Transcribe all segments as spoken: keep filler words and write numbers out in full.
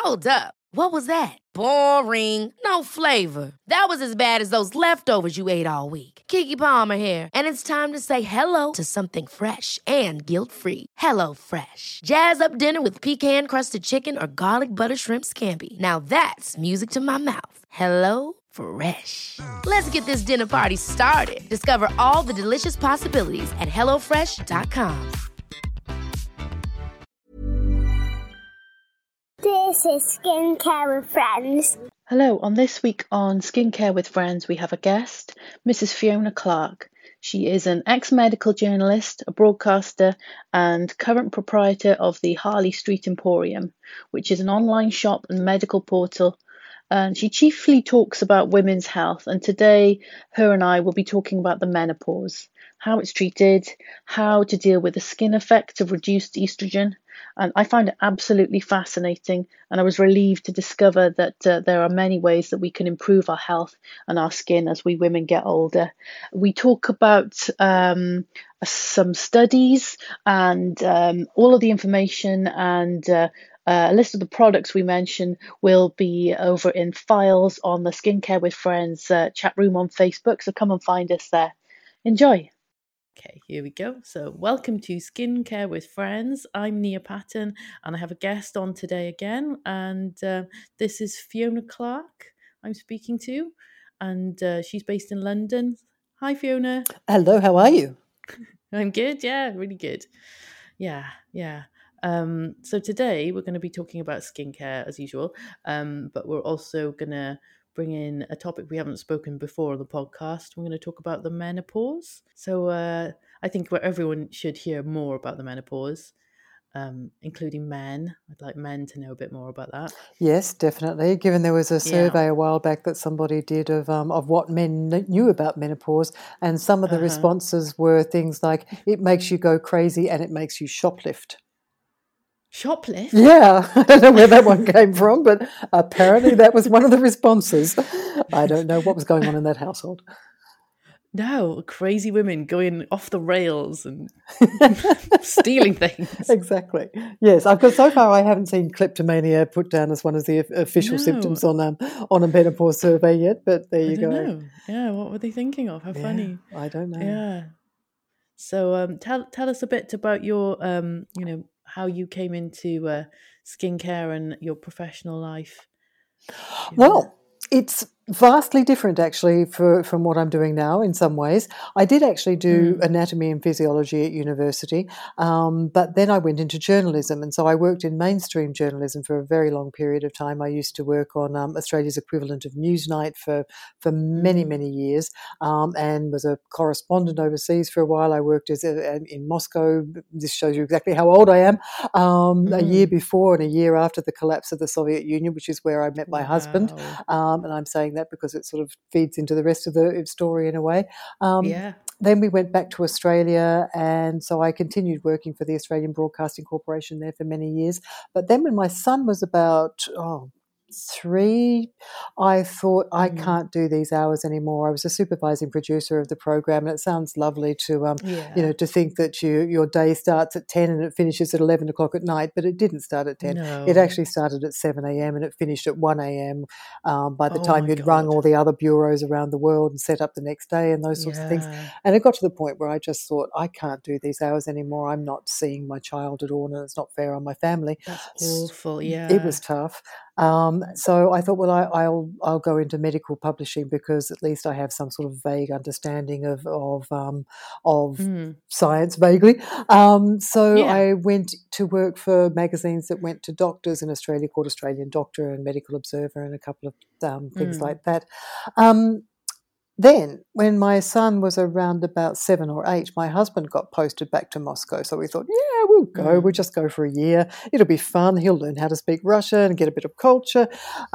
Hold up. What was that? Boring. No flavor. That was as bad as those leftovers you ate all week. Keke Palmer here, and it's time to say hello to something fresh and guilt-free. Hello Fresh. Jazz up dinner with pecan-crusted chicken or garlic butter shrimp scampi. Now that's music to my mouth. Hello Fresh. Let's get this dinner party started. Discover all the delicious possibilities at hello fresh dot com. This is Skincare with Friends. Hello, on this week on Skincare with Friends, we have a guest, Missus Fiona Clarke. She is an ex-medical journalist, a broadcaster, and current proprietor of the Harley Street Emporium, which is an online shop and medical portal. And she chiefly talks about women's health. And today, her and I will be talking about the menopause, how it's treated, how to deal with the skin effects of reduced estrogen. And I find it absolutely fascinating, and I was relieved to discover that uh, there are many ways that we can improve our health and our skin as we women get older. We talk about um, some studies and um, all of the information and uh, uh, a list of the products we mention will be over in files on the Skincare with Friends uh, chat room on Facebook, so come and find us there. Enjoy. Okay, here we go. So welcome to Skincare with Friends. I'm Nia Patton and I have a guest on today again. And uh, this is Fiona Clarke I'm speaking to. And uh, she's based in London. Hi, Fiona. Hello, how are you? I'm good. Yeah, really good. Yeah, yeah. Um, so today we're going to be talking about skincare as usual. Um, but we're also going to bring in a topic we haven't spoken before on the podcast. We're going to talk about the menopause. So uh, I think where everyone should hear more about the menopause, um, including men. I'd like men to know a bit more about that. Yes, definitely. Given there was a survey Yeah. a while back that somebody did of um, of what men kn- knew about menopause, and some of the Uh-huh. responses were things like, it makes you go crazy and it makes you shoplift. Shoplift? Yeah, I don't know where that one came from, but apparently that was one of the responses. I don't know what was going on in that household. No, crazy women going off the rails and stealing things. Exactly. Yes, I've got so far I haven't seen kleptomania put down as one of the official No. symptoms on um, on a menopause survey yet, but there I you don't go. know. Yeah, what were they thinking of? How Yeah, funny. I don't know. Yeah. So um, tell tell us a bit about your um, you know, how you came into uh, skincare and your professional life. Well, it's vastly different actually for, from what I'm doing now in some ways. I did actually do Mm. anatomy and physiology at university, um, but then I went into journalism, and so I worked in mainstream journalism for a very long period of time. I used to work on um, Australia's equivalent of Newsnight for, for many, Mm. many years, um, and was a correspondent overseas for a while. I worked as a, in Moscow. This shows you exactly how old I am. Um, Mm. A year before and a year after the collapse of the Soviet Union, which is where I met my husband. Wow. Um, and I'm saying that because it sort of feeds into the rest of the story in a way. Um, Yeah. Then we went back to Australia, and so I continued working for the Australian Broadcasting Corporation there for many years. But then when my son was about, oh, three, I thought, I Mm. can't do these hours anymore. I was a supervising producer of the program, and it sounds lovely to, um, Yeah. you know, to think that you your day starts at ten and it finishes at eleven o'clock at night, but it didn't start at ten. No. It actually started at seven a.m. and it finished at one a.m. Um, by the Oh time my you'd rung God. all the other bureaus around the world and set up the next day and those sorts of things. Yeah. And it got to the point where I just thought, I can't do these hours anymore. I'm not seeing my child at all, and it's not fair on my family. That's S- awful. It Yeah. was tough. Um, so I thought, well, I, I'll I'll go into medical publishing because at least I have some sort of vague understanding of of um, of Mm. science, vaguely. Um, so Yeah. I went to work for magazines that went to doctors in Australia called Australian Doctor and Medical Observer and a couple of um, things Mm. like that. Um, Then, when my son was around about seven or eight, my husband got posted back to Moscow. So we thought, yeah, we'll go. Mm. We'll just go for a year. It'll be fun. He'll learn how to speak Russian and get a bit of culture.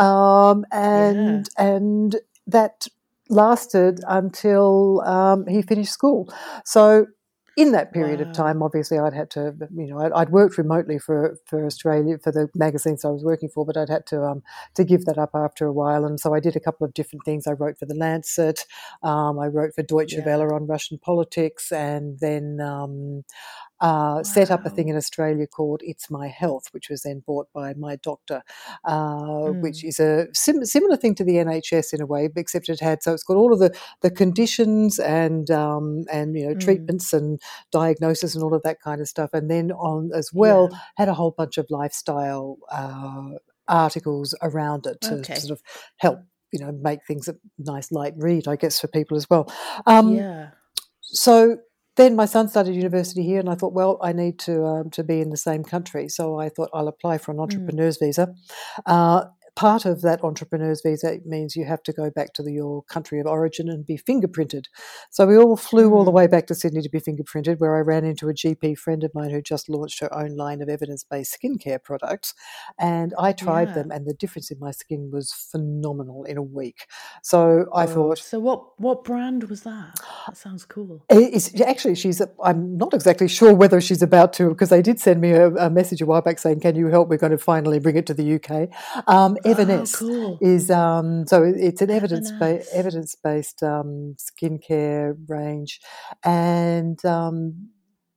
Um, and and that lasted until um, he finished school. So in that period of time, Wow. obviously, I'd had to, you know, I'd, I'd worked remotely for for Australia for the magazines I was working for, but I'd had to um, to give that up after a while, and so I did a couple of different things. I wrote for the Lancet, um, I wrote for Deutsche Yeah. Welle on Russian politics, and then um, uh, set up a thing Wow. in Australia called It's My Health, which was then bought by my doctor, uh, which Mm. is a sim- similar thing to the N H S in a way, except it had, so it's got all of the, the conditions and, um, and, you know, Mm. treatments and diagnosis and all of that kind of stuff. And then on as Yeah. well, had a whole bunch of lifestyle uh, articles around it to Okay. sort of help, you know, make things a nice light read, I guess, for people as well. Um, Yeah. So then my son started university here, and I thought, well, I need to um, to be in the same country. So I thought I'll apply for an Mm. entrepreneur's visa. Uh, part of that entrepreneur's visa means you have to go back to the, your country of origin and be fingerprinted. So we all flew all the Mm. way back to Sydney to be fingerprinted, where I ran into a G P friend of mine who just launched her own line of evidence-based skincare products. And I tried Yeah. them, and the difference in my skin was phenomenal in a week. So I Whoa. thought, So what what brand was that? That sounds cool. it- It's actually she's. I'm not exactly sure whether she's about to, because they did send me a, a message a while back saying, "Can you help? We're going to finally bring it to the U K." Um, Oh, Evaness cool. is um, so it's an evidence ba- Evaness. evidence based um, skincare range, and um,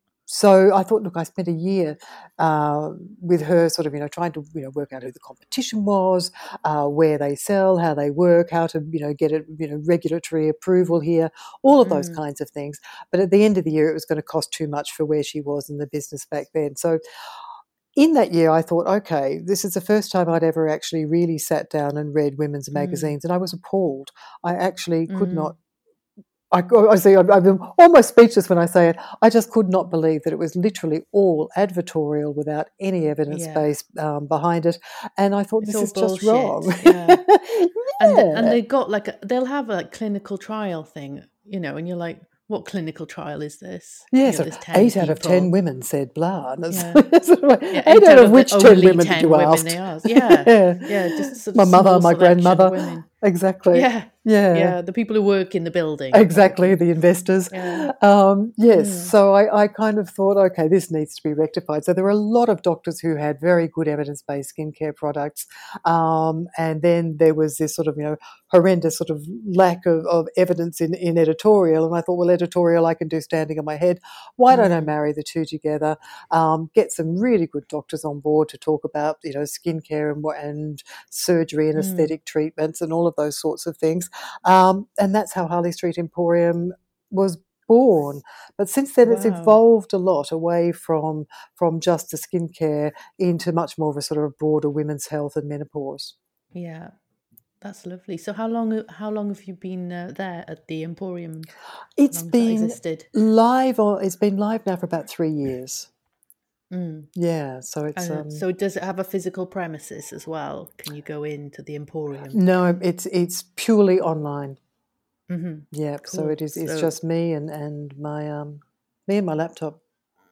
so I thought, look, I spent a year uh, with her, sort of, you know, trying to, you know, work out who the competition was, uh, where they sell, how they work, how to, you know, get it, you know, regulatory approval here, all of those Mm. kinds of things. But at the end of the year, it was going to cost too much for where she was in the business back then. So in that year, I thought, okay, this is the first time I'd ever actually really sat down and read women's Mm. magazines, and I was appalled. I actually could Mm. not. I, I see. I'm, I'm almost speechless when I say it. I just could not believe that it was literally all advertorial without any evidence Yeah. base um, behind it, and I thought It's this all is just bullshit. wrong. Yeah. And th- and Yeah. they got like a, they'll have a clinical trial thing, you know, and you're like, what clinical trial is this? Yeah, You know, so there's ten eight out of ten people. women said blah. And it's, Yeah. it's sort of like, Yeah. eight Eight out out of of the which ten only women did ten you women ask? they asked. Yeah. Yeah. Yeah. Just sort of My mother, small my selection of grandmother. women. Exactly. Yeah. Yeah. Yeah. The people who work in the building. Exactly, Probably. the investors. Yeah. Um, yes, Mm. so I, I kind of thought, okay, this needs to be rectified. So there were a lot of doctors who had very good evidence-based skincare products, um, and then there was this sort of, you know, horrendous sort of lack of, of evidence in, in editorial. And I thought, well, editorial I can do standing on my head. Why don't I Mm. marry the two together? Um, get some really good doctors on board to talk about, you know, skincare and what and surgery and Mm. aesthetic treatments and all of those sorts of things. Um, and that's how Harley Street Emporium was born. But since then, it's Wow. evolved a lot away from from just the skincare into much more of a sort of broader women's health and menopause. Yeah. That's lovely. So how long how long have you been uh, there at the Emporium? How It's long has that been existed? live, or it's been live now for about three years. Mm. Yeah, so it's And um, so does it have a physical premises as well? Can you go into the Emporium? no, it's it's purely online. Mm-hmm. Yeah, so Cool. it is. It's So just me and and my um me and my laptop.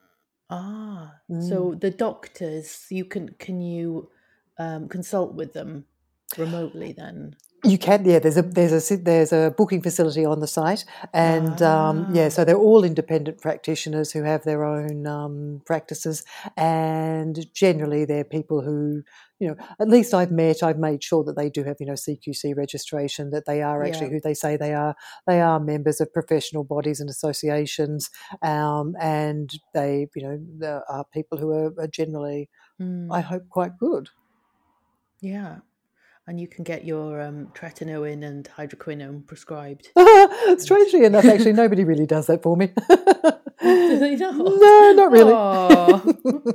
ah, Mm. so the doctors, you can can you um, consult with them remotely then? You can, yeah. There's a there's a si- there's a booking facility on the site, and um, yeah, Ah, so they're all independent practitioners who have their own um, practices, and generally they're people who, you know, at least I've met. I've made sure that they do have, you know, C Q C registration, that they are actually yeah. who they say they are. They are members of professional bodies and associations, um, and they, you know, there are people who are, are generally, Mm, I hope, quite good. yeah. And you can get your um, tretinoin and hydroquinone prescribed. Strangely enough, actually, nobody really does that for me. Oh, do they not? No, not really. Oh,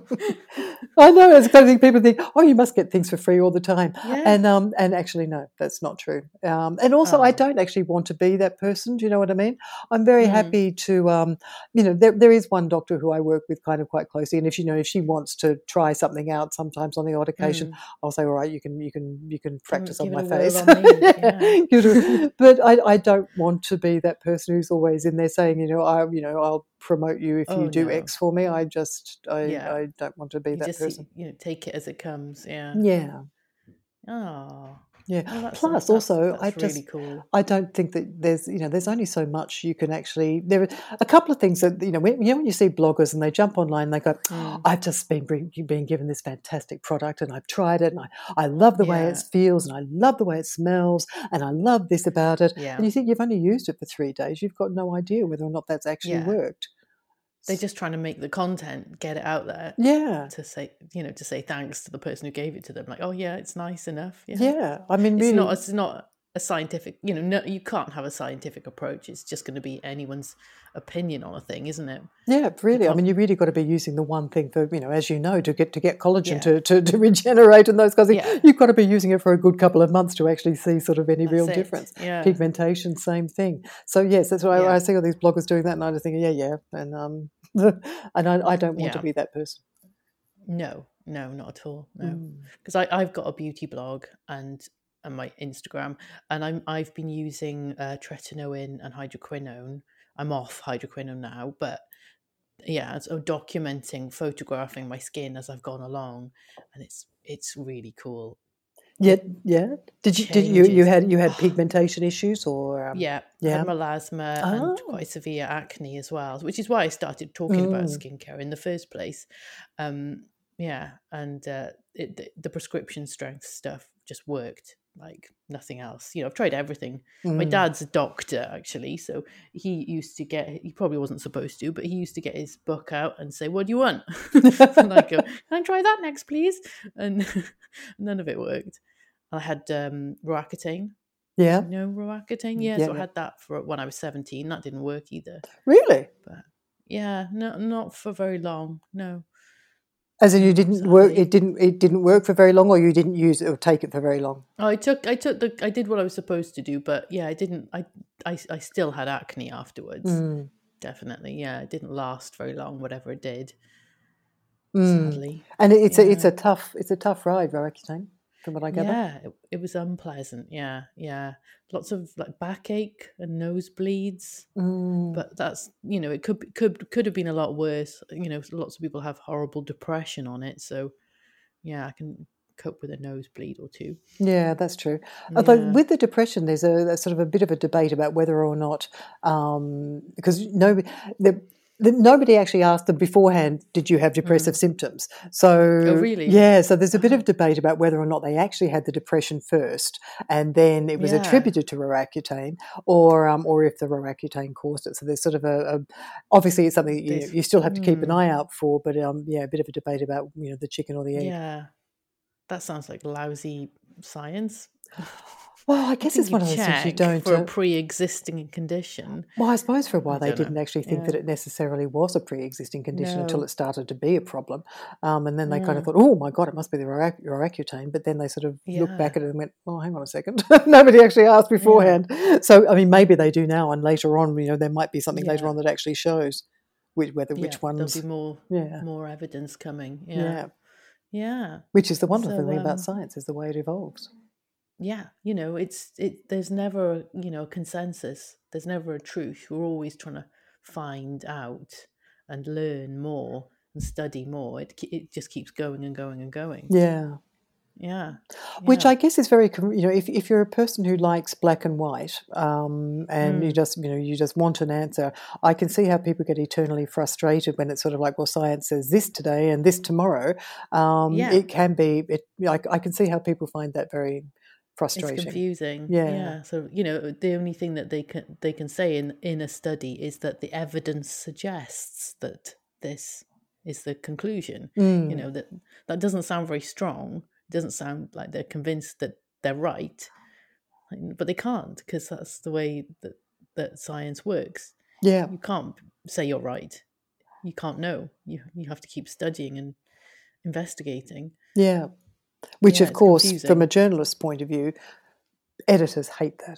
I know, it's the kind of thing people think, oh, you must get things for free all the time. yeah. And um, and actually, no, that's not true. Um, and also, I Oh, don't actually want to be that person. Do you know what I mean? I'm very mm, happy to, um, you know, there, there is one doctor who I work with kind of quite closely. And if, you know, if she wants to try something out sometimes on the odd occasion, mm. I'll say, all right, you can, you can, you can Give, practice on give it my a whirl face. on me. Yeah, Yeah. give it a- but I, I don't want to be that person who's always in there saying, you know, I, you know, I'll promote you if Oh you do no. X for me. I just, I, Yeah. I don't want to be You that just person. you know take it as it comes. Yeah. Yeah, Oh, yeah. well, that's Plus, that's also, I that's really just, cool. I don't think that there's, you know, there's only so much you can actually. There are a couple of things that, you know, when, you know, when you see bloggers and they jump online, and they go, Mm. I've just been bring- been given this fantastic product, and I've tried it, and I, I love the way it Yeah. feels, and I love the way it smells, and I love this about it. Yeah. And you think you've only used it for three days, you've got no idea whether or not that's actually Yeah. worked. They're just trying to make the content, get it out there. Yeah. To say, you know, to say thanks to the person who gave it to them. Like, oh yeah, it's nice enough. Yeah. Yeah. I mean, It's really. not. It's not a scientific. You know, no, you can't have a scientific approach. It's just going to be anyone's opinion on a thing, isn't it? Yeah, really. I can't- mean, you really got to be using the one thing for, you know, as you know, to get to get collagen Yeah. to, to, to regenerate and those kinds of things. Yeah. You've got to be using it for a good couple of months to actually see sort of any real That's it. difference. Yeah. Pigmentation, same thing. So yes, that's why Yeah. I, I see all these bloggers doing that, and I just think, yeah, yeah, and um, and I, I don't want to Yeah. be that person. No, no, not at all. No, Mm. because I I've got a beauty blog and and my Instagram, and I'm I've been using uh, tretinoin and hydroquinone. I'm off hydroquinone now, but yeah, so documenting, photographing my skin as I've gone along, and it's it's really cool. Yeah, yeah. Did you did you you Changes. had you had pigmentation issues or um, Yeah, I yeah? had melasma Oh. and quite severe acne as well, which is why I started talking about Mm. skincare in the first place. Um, yeah, and uh, it, the, the prescription strength stuff just worked like nothing else. You know, I've tried everything. My Mm. dad's a doctor, actually, so he used to get, he probably wasn't supposed to, but he used to get his book out and say, what do you want? And I go, can I try that next, please? And none of it worked. I had um, Roaccutane. Yeah, You know Roaccutane? Yeah, Yeah, so I yeah. had that for when I was seventeen. That didn't work either. really. But yeah, no, not for very long. No. As in, you didn't work. Sadly. It didn't. It didn't work for very long, or you didn't use it or take it for very long. Oh, I took, I took the, I did what I was supposed to do, but yeah, I didn't. I, I, I still had acne afterwards. Mm. Definitely, yeah, it didn't last very long. Whatever it did, Mm. sadly. And it- it's a it's Yeah. a tough it's a tough ride, Roaccutane, from what I gather. Yeah, it, it was unpleasant. Yeah, yeah, lots of like backache and nosebleeds. Mm. But that's, you know, it could be- could could have been a lot worse. You know, lots of people have horrible depression on it, so yeah, I can cope with a nosebleed or two. Yeah, that's true. Although Yeah. with the depression, there's a, a sort of a bit of a debate about whether or not, um, because nobody, the, the, nobody actually asked them beforehand, did you have depressive symptoms? So, Mm. Oh, really? yeah, so there's a bit of debate about whether or not they actually had the depression first, and then it was Yeah. attributed to Roaccutane, or um, or if the Roaccutane caused it. So there's sort of a, a obviously it's something that you, There's- you still have to keep an mm. eye out for, but um, yeah, a bit of a debate about you know the chicken or the egg. Yeah, that sounds like lousy science. Well, I guess think it's one you of those things you check don't. for a uh, pre-existing condition. Well, I suppose for a while I they don't didn't know. actually think Yeah. that it necessarily was a pre-existing condition until No. it started to be a problem, um, and then they kind of Mm. thought, "Oh my God, it must be the Roac- Roaccutane." But then they sort of looked Yeah. back at it and went, "Oh, hang on a second, nobody actually asked beforehand." So, I mean, maybe they do now, and later on, you know, there might be something later Yeah. on that actually shows which, whether Yeah, which there'll ones, be more yeah, more evidence coming. yeah, Yeah, yeah. Which is the wonderful So, thing about um, science is the way it evolves. yeah, you know, it's it. There's never, you know, a consensus. There's never a truth. We're always trying to find out and learn more and study more. It ke- it just keeps going and going and going. Yeah. Yeah, Which yeah. I guess is very, com- you know, if if you're a person who likes black and white, um, and you Mm. just, you know, you just want an answer, I can see how people get eternally frustrated when it's sort of like, well, science says this today and this tomorrow. Um, Yeah. It can be, it. I, I can see how people find that very It's frustrating. confusing. Yeah. Yeah. So, you know, the only thing that they can they can say in in a study is that the evidence suggests that this is the conclusion. You Mm. know, that that doesn't sound very strong. It doesn't sound like they're convinced that they're right. Like, but they can't, because that's the way that that science works. Yeah. You can't say you're right. You can't know. You you have to keep studying and investigating. Yeah. Which, Yeah, of it's course, from confusing. a journalist's point of view, editors hate that.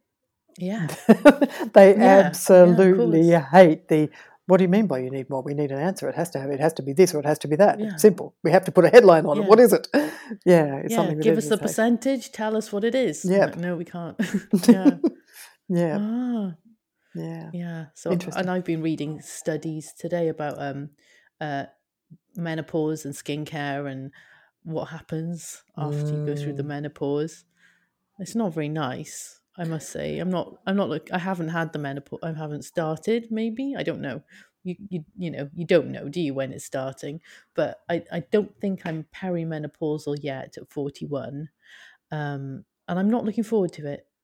Yeah. They Yeah, yeah, of absolutely course. hate the. What do you mean by you need more? We need an answer. It has to have. It has to be this or it has to be that. Yeah. Simple. We have to put a headline on it. Yeah. What is it? Yeah, it's Yeah, something that give us the editors hate. percentage. Tell us what it is. I'm Yep. like, no, we can't. Yeah. Yeah, Ah, yeah. yeah. So, Interesting. and I've been reading studies today about um, uh, menopause and skincare and what happens after you go through the Mm. menopause. It's not very nice, I must say. I'm not. I'm not. Like, I haven't had the menopause. I haven't started. Maybe I don't know. You, you, you know, you don't know, do you, when it's starting? But I, I don't think I'm perimenopausal yet at forty-one, um, and I'm not looking forward to it.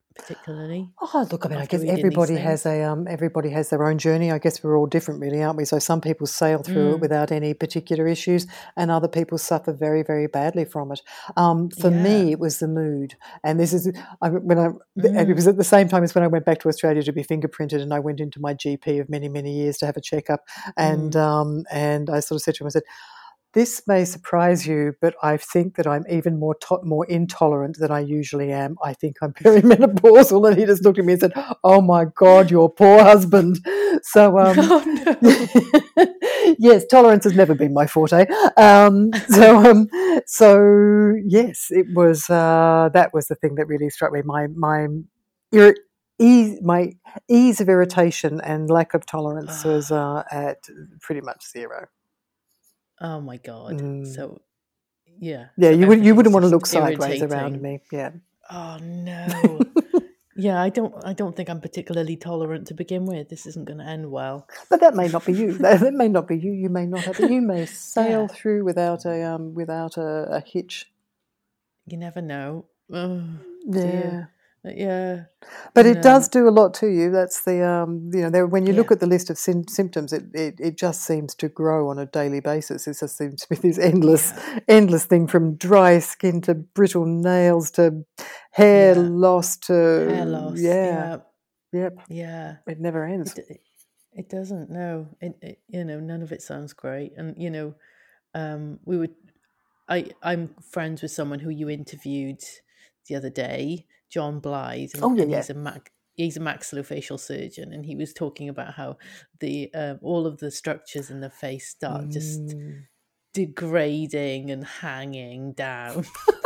particularly? Oh, look, I mean, I After guess reading these everybody things? has a um, everybody has their own journey. I guess we're all different, really, aren't we? So some people sail through it Mm, without any particular issues, and other people suffer very, very badly from it. Um, for yeah. me, it was the mood, and this is I, when I and it Mm. was at the same time as when I went back to Australia to be fingerprinted, and I went into my G P of many, many years to have a checkup, and Mm. um, and I sort of said to him, I said, this may surprise you, but I think that I'm even more to- more intolerant than I usually am. I think I'm perimenopausal. And he just looked at me and said, "Oh my God, your poor husband." So, um, Oh no. yes, tolerance has never been my forte. Um, so, um, so yes, it was. Uh, that was the thing that really struck me. My my ir- ease, my ease of irritation and lack of tolerance was uh, at pretty much zero. Oh my God. Mm. So yeah. Yeah, So you would you everything's wouldn't want to just look sideways around irritating. me. Yeah. Oh no. Yeah, I don't I don't think I'm particularly tolerant to begin with. This isn't going to end well. But that may not be you. That, that may not be you. You may not have it. You may sail Yeah. through without a um without a, a hitch. You never know. Oh Yeah. dear. Uh, Yeah. But And it does um do a lot to you. That's the um you know there, when you look yeah. at the list of sym- symptoms, it, it it just seems to grow on a daily basis. It just seems to be this endless Yeah. endless thing from dry skin to brittle nails to hair Yeah. loss Hair to loss. yeah Yeah. yep. Yeah. It never ends. It it, it doesn't no. It, it you know none of it sounds great. And you know um we would I I'm friends with someone who you interviewed the other day, John Blythe, and, Oh yeah and yeah. he's a mac he's a maxillofacial surgeon, and he was talking about how the um, all of the structures in the face start just Mm. degrading and hanging down.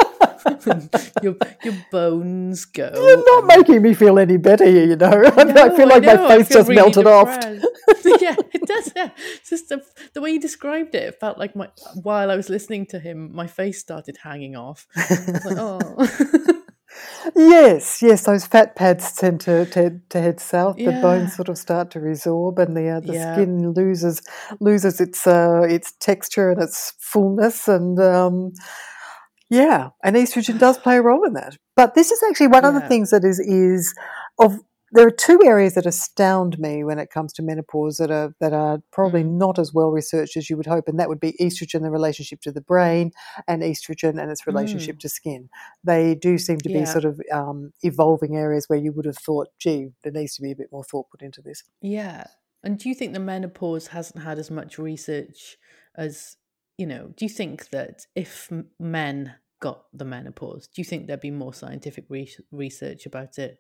your your bones go, You're not and making me feel any better here, you know. I no, feel I like my know. I face feel just really melted off. depressed. Yeah, it does. Yeah, it's just the, the way you described it. It felt like my while I was listening to him, my face started hanging off. I was like, oh, Yes, yes, those fat pads tend to, to, to head south. The bones yeah, sort of start to resorb, and the uh, the yeah, skin loses loses its uh, its texture and its fullness, and um, yeah, and estrogen does play a role in that. But this is actually one of the yeah, things that is is of there are two areas that astound me when it comes to menopause that are that are probably mm, not as well researched as you would hope, and that would be estrogen, the relationship to the brain, and estrogen and its relationship mm, to skin. They do seem to be yeah, sort of um, evolving areas where you would have thought, gee, there needs to be a bit more thought put into this. yeah. And do you think the menopause hasn't had as much research as you know? Do you think that if m- men got the menopause, do you think there'd be more scientific re- research about it?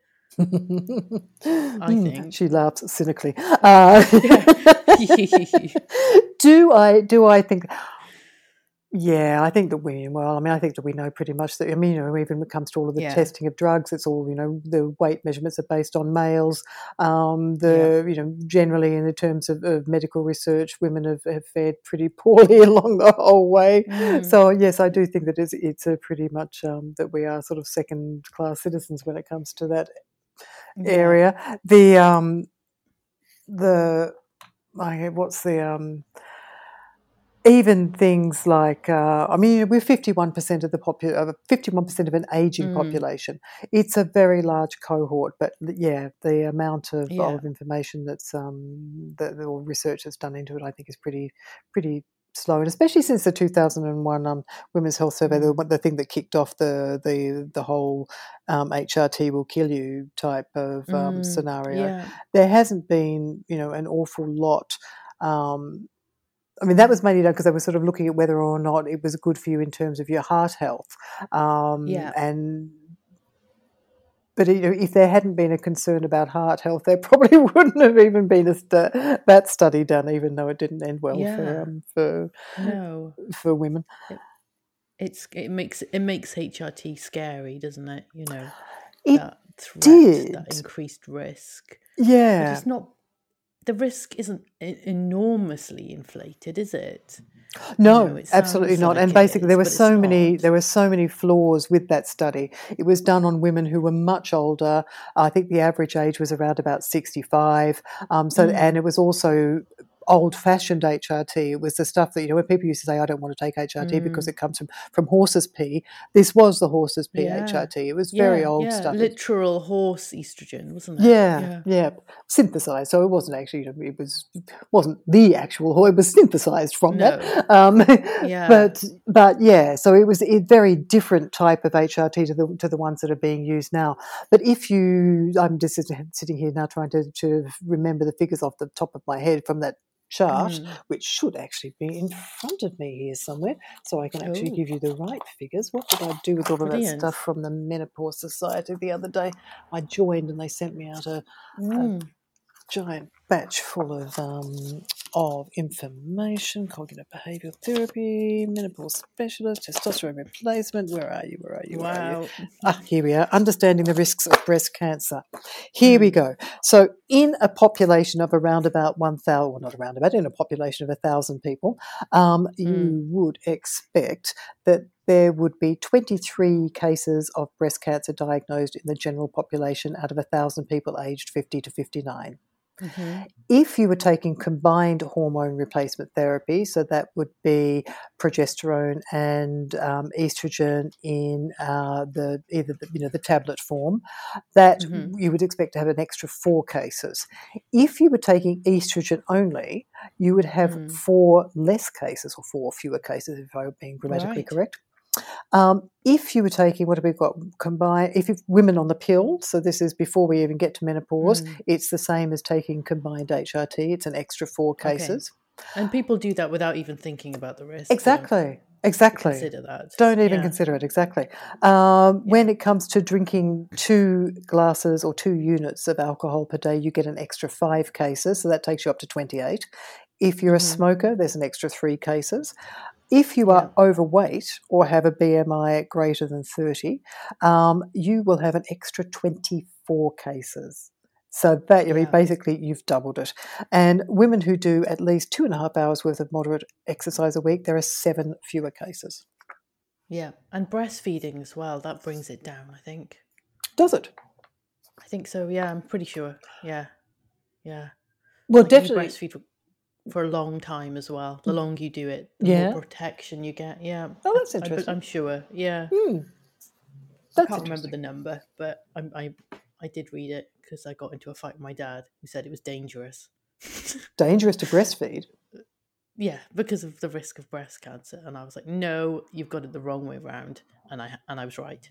I Mm, think. she laughs cynically. Uh, Yeah. do I? Do I think? Yeah, I think that we, well, I mean, I think that we know pretty much that, I mean, you know, even when it comes to all of the Yeah. testing of drugs, it's all, you know, the weight measurements are based on males. Um, Yeah. the, you know, generally in the terms of, of medical research, women have, have fared pretty poorly along the whole way. Mm. So, yes, I do think that it's, it's a pretty much um, that we are sort of second class citizens when it comes to that Yeah. area. The, um, the, I, what's the, um, even things like, uh, I mean, we're fifty-one percent of the popu- uh, fifty-one percent of an aging Mm. population. It's a very large cohort, but yeah, the amount of, Yeah. of information that's um, that the research that's done into it, I think, is pretty pretty slow, and especially since the two thousand one um, Women's Health Survey, Mm. the, the thing that kicked off the the the whole um, H R T will kill you type of um, Mm. scenario. Yeah. There hasn't been, you know, an awful lot. Um, I mean, that was mainly done because they were sort of looking at whether or not it was good for you in terms of your heart health. Um, Yeah. and but you know, if there hadn't been a concern about heart health, there probably wouldn't have even been a st- that study done, even though it didn't end well for Yeah. um, for No. for women. It, it's it makes it makes H R T scary, doesn't it? You know, It that threat, that did, increased risk. But yeah. it's not the risk isn't e- enormously inflated, is it? You know, No, it absolutely sounds not. like And it basically, there is, were but it's so many not. there were so many flaws with that study. It was done on women who were much older. I think the average age was around about sixty-five. Um, so, and Mm. it was also old-fashioned H R T. It was the stuff that, you know, when people used to say, I don't want to take H R T mm. because it comes from, from horse's pee, this was the horse's pee yeah. H R T. It was very yeah, old yeah. stuff. Literal horse estrogen, wasn't it? Yeah, yeah, yeah. Synthesized. So it wasn't actually, it was, wasn't the actual horse, it was synthesized from no. that. Um, yeah. But, but yeah, so it was a very different type of H R T to the, to the ones that are being used now. But if you, I'm just sitting here now trying to, to remember the figures off the top of my head from that chart, mm. which should actually be in front of me here somewhere, so I can actually Ooh. give you the right figures. What did I do with all of Brilliant. that stuff from the Menopause Society the other day? I joined and they sent me out a, mm. a giant batch full of um, of information: cognitive behavioural therapy, menopause specialist, testosterone replacement. Where are you? Where are you? Where wow. are you? Ah, here we are. Understanding the risks of breast cancer. Here mm. we go. So, in a population of around about one thousand, well, not around about, in a population of a thousand people, um, mm. you would expect that there would be twenty-three cases of breast cancer diagnosed in the general population out of one thousand people aged fifty to fifty-nine. Mm-hmm. If you were taking combined hormone replacement therapy, so that would be progesterone and um, estrogen in uh, the either the, you know the tablet form, that mm-hmm. you would expect to have an extra four cases. If you were taking estrogen only, you would have mm. four less cases or four fewer cases, if I were being grammatically right. correct. Um, if you were taking, what have we got combined, if you've women on the pill, so this is before we even get to menopause, mm. it's the same as taking combined H R T, it's an extra four cases. Okay. And people do that without even thinking about the risk. Exactly, exactly. Consider that. Don't even yeah. consider it, exactly. Um, yeah. When it comes to drinking two glasses or two units of alcohol per day, you get an extra five cases, so that takes you up to twenty-eight. If you're mm-hmm. a smoker, there's an extra three cases. If you are yeah. overweight or have a B M I greater than thirty, um, you will have an extra twenty-four cases. So that, I mean, yeah. basically you've doubled it. And women who do at least two and a half hours worth of moderate exercise a week, there are seven fewer cases. Yeah, and breastfeeding as well, that brings it down, I think. Does it? I think so, yeah, I'm pretty sure. Yeah, yeah. Well, like definitely. Breastfeed for, for a long time as well. The longer you do it, the yeah. more protection you get. Yeah. Oh, that's interesting. I, I'm sure, yeah. Mm. I can't remember the number, but I, I, I did read it because I got into a fight with my dad who said it was dangerous. Dangerous to breastfeed? Yeah, because of the risk of breast cancer. And I was like, no, you've got it the wrong way around. And I and I was right.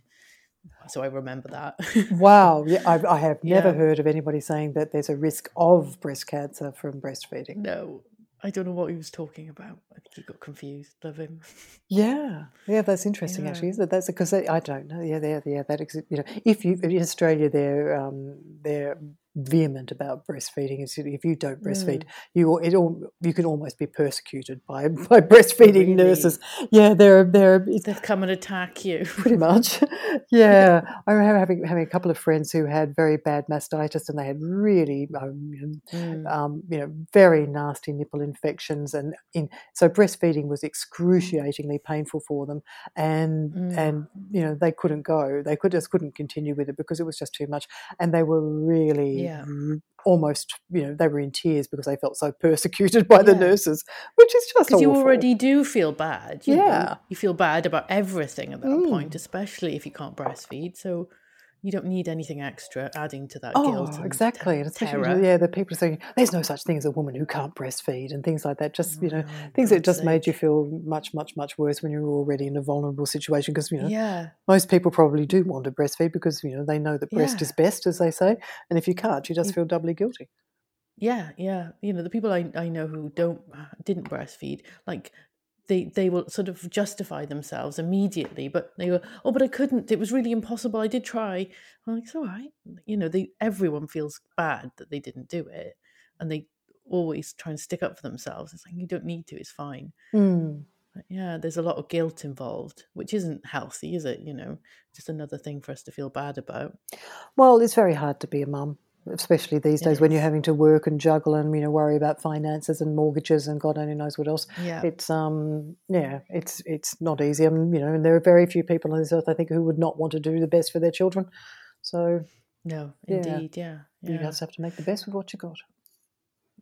So I remember that. Wow. Yeah, I, I have never yeah. heard of anybody saying that there's a risk of breast cancer from breastfeeding. No, I don't know what he was talking about. I think he got confused. Love him. Yeah, yeah, that's interesting. Yeah. Actually, isn't it? That's because I don't know. Yeah, yeah, yeah. That you know, if you in Australia, they're um, they're vehement about breastfeeding. Is if you don't breastfeed, mm. you it all you can almost be persecuted by by breastfeeding really? nurses. Yeah, they're they're they'll come and attack you. Pretty much. Yeah, I remember having having a couple of friends who had very bad mastitis, and they had really um, mm. um, you know very nasty nipple infections, and in so breastfeeding was excruciatingly painful for them, and mm. and you know they couldn't go, they could just couldn't continue with it because it was just too much, and they were really. Yeah. Almost, you know, they were in tears because they felt so persecuted by yeah. the nurses, which is just awful. Because you already do feel bad. You yeah. know? You feel bad about everything at that mm. point, especially if you can't breastfeed. So you don't need anything extra adding to that oh, guilt and exactly. Te- and especially, terror. Yeah, the people are saying there's no such thing as a woman who can't breastfeed and things like that. Just, you know, oh, things that just sake. made you feel much, much, much worse when you're already in a vulnerable situation because, you know, yeah. most people probably do want to breastfeed because, you know, they know that breast yeah. is best, as they say. And if you can't, you just feel doubly guilty. Yeah, yeah. You know, the people I, I know who don't didn't breastfeed, like, They they will sort of justify themselves immediately, but they were, oh, but I couldn't. It was really impossible. I did try. I'm like, it's all right. You know, they everyone feels bad that they didn't do it, and they always try and stick up for themselves. It's like, you don't need to. It's fine. Mm. But yeah, there's a lot of guilt involved, which isn't healthy, is it? You know, just another thing for us to feel bad about. Well, it's very hard to be a mum. Especially these days when you're having to work and juggle and, you know, worry about finances and mortgages and God only knows what else. Yeah. It's um yeah, it's it's not easy. I mean, you know, and there are very few people on this earth, I think, who would not want to do the best for their children. So no, indeed, yeah. yeah, You yeah. just have to make the best with what you got.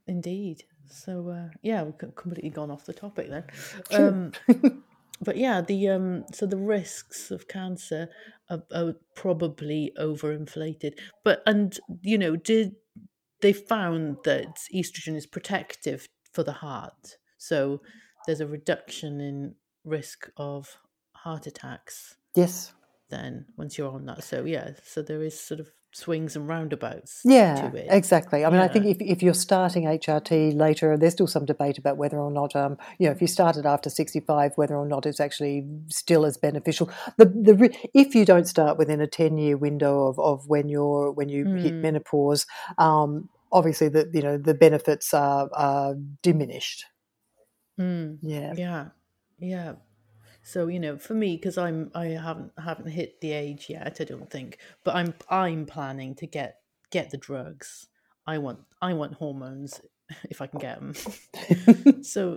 Indeed. So uh, yeah, we've co- completely gone off the topic then. True. Um, but yeah, the um, so the risks of cancer are, are probably overinflated. But and you know, did they found that estrogen is protective for the heart? So there's a reduction in risk of heart attacks Yes. then once you're on that. So yeah, so there is sort of swings and roundabouts Yeah, to it. exactly. I mean, I think Yeah. if if you're starting H R T later, there's still some debate about whether or not, um, you know, if you started after sixty-five, whether or not it's actually still as beneficial. The the re- if you don't start within a ten year window of, of when you're when you hit Mm, menopause, um, obviously the you know the benefits are, are diminished. mm, Yeah. yeah. Yeah. So you know, for me, because I'm I haven't haven't hit the age yet, I don't think, but I'm I'm planning to get get the drugs. I want I want hormones if I can get them. So,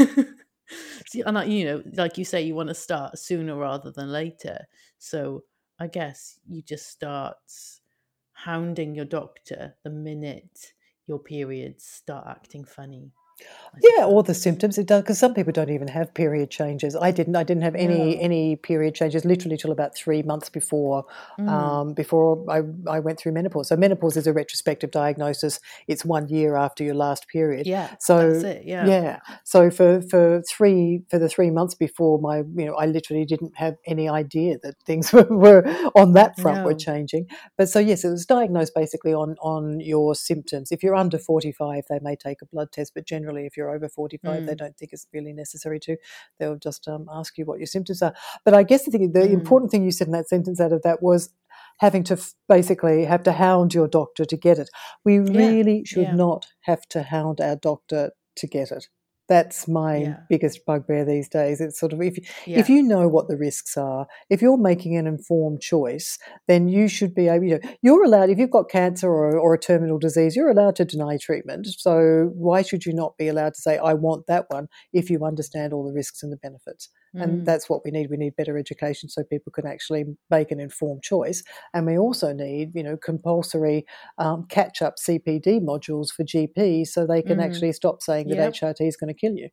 see, and I, you know, like you say, you want to start sooner rather than later. So I guess you just start hounding your doctor the minute your periods start acting funny, I Yeah, or the suppose. symptoms it does because some people don't even have period changes. I didn't. I didn't have any No. any period changes literally till about three months before Mm. um, before I, I went through menopause. So menopause is a retrospective diagnosis. It's one year after your last period. Yeah, that's So it. Yeah. yeah, so for for three for the three months before my you know I literally didn't have any idea that things were, were on that front were No. changing. But so yes, it was diagnosed basically on on your symptoms. If you're under forty-five, they may take a blood test, but generally if you're over forty-five, they Mm. don't think it's really necessary to. They'll just um, ask you what your symptoms are. But I guess the thing, the Mm. important thing you said in that sentence out of that was having to f- basically have to hound your doctor to get it. We Yeah. really should Yeah. not have to hound our doctor to get it. That's my Yeah. biggest bugbear these days. It's sort of if if Yeah. you know what the risks are, if you're making an informed choice, then you should be able. You know, you're allowed if you've got cancer or, or a terminal disease, you're allowed to deny treatment. So why should you not be allowed to say I want that one if you understand all the risks and the benefits? And Mm. that's what we need. We need better education so people can actually make an informed choice. And we also need, you know, compulsory um, catch-up C P D modules for G Ps so they can Mm. actually stop saying that Yeah. H R T is going to kill you.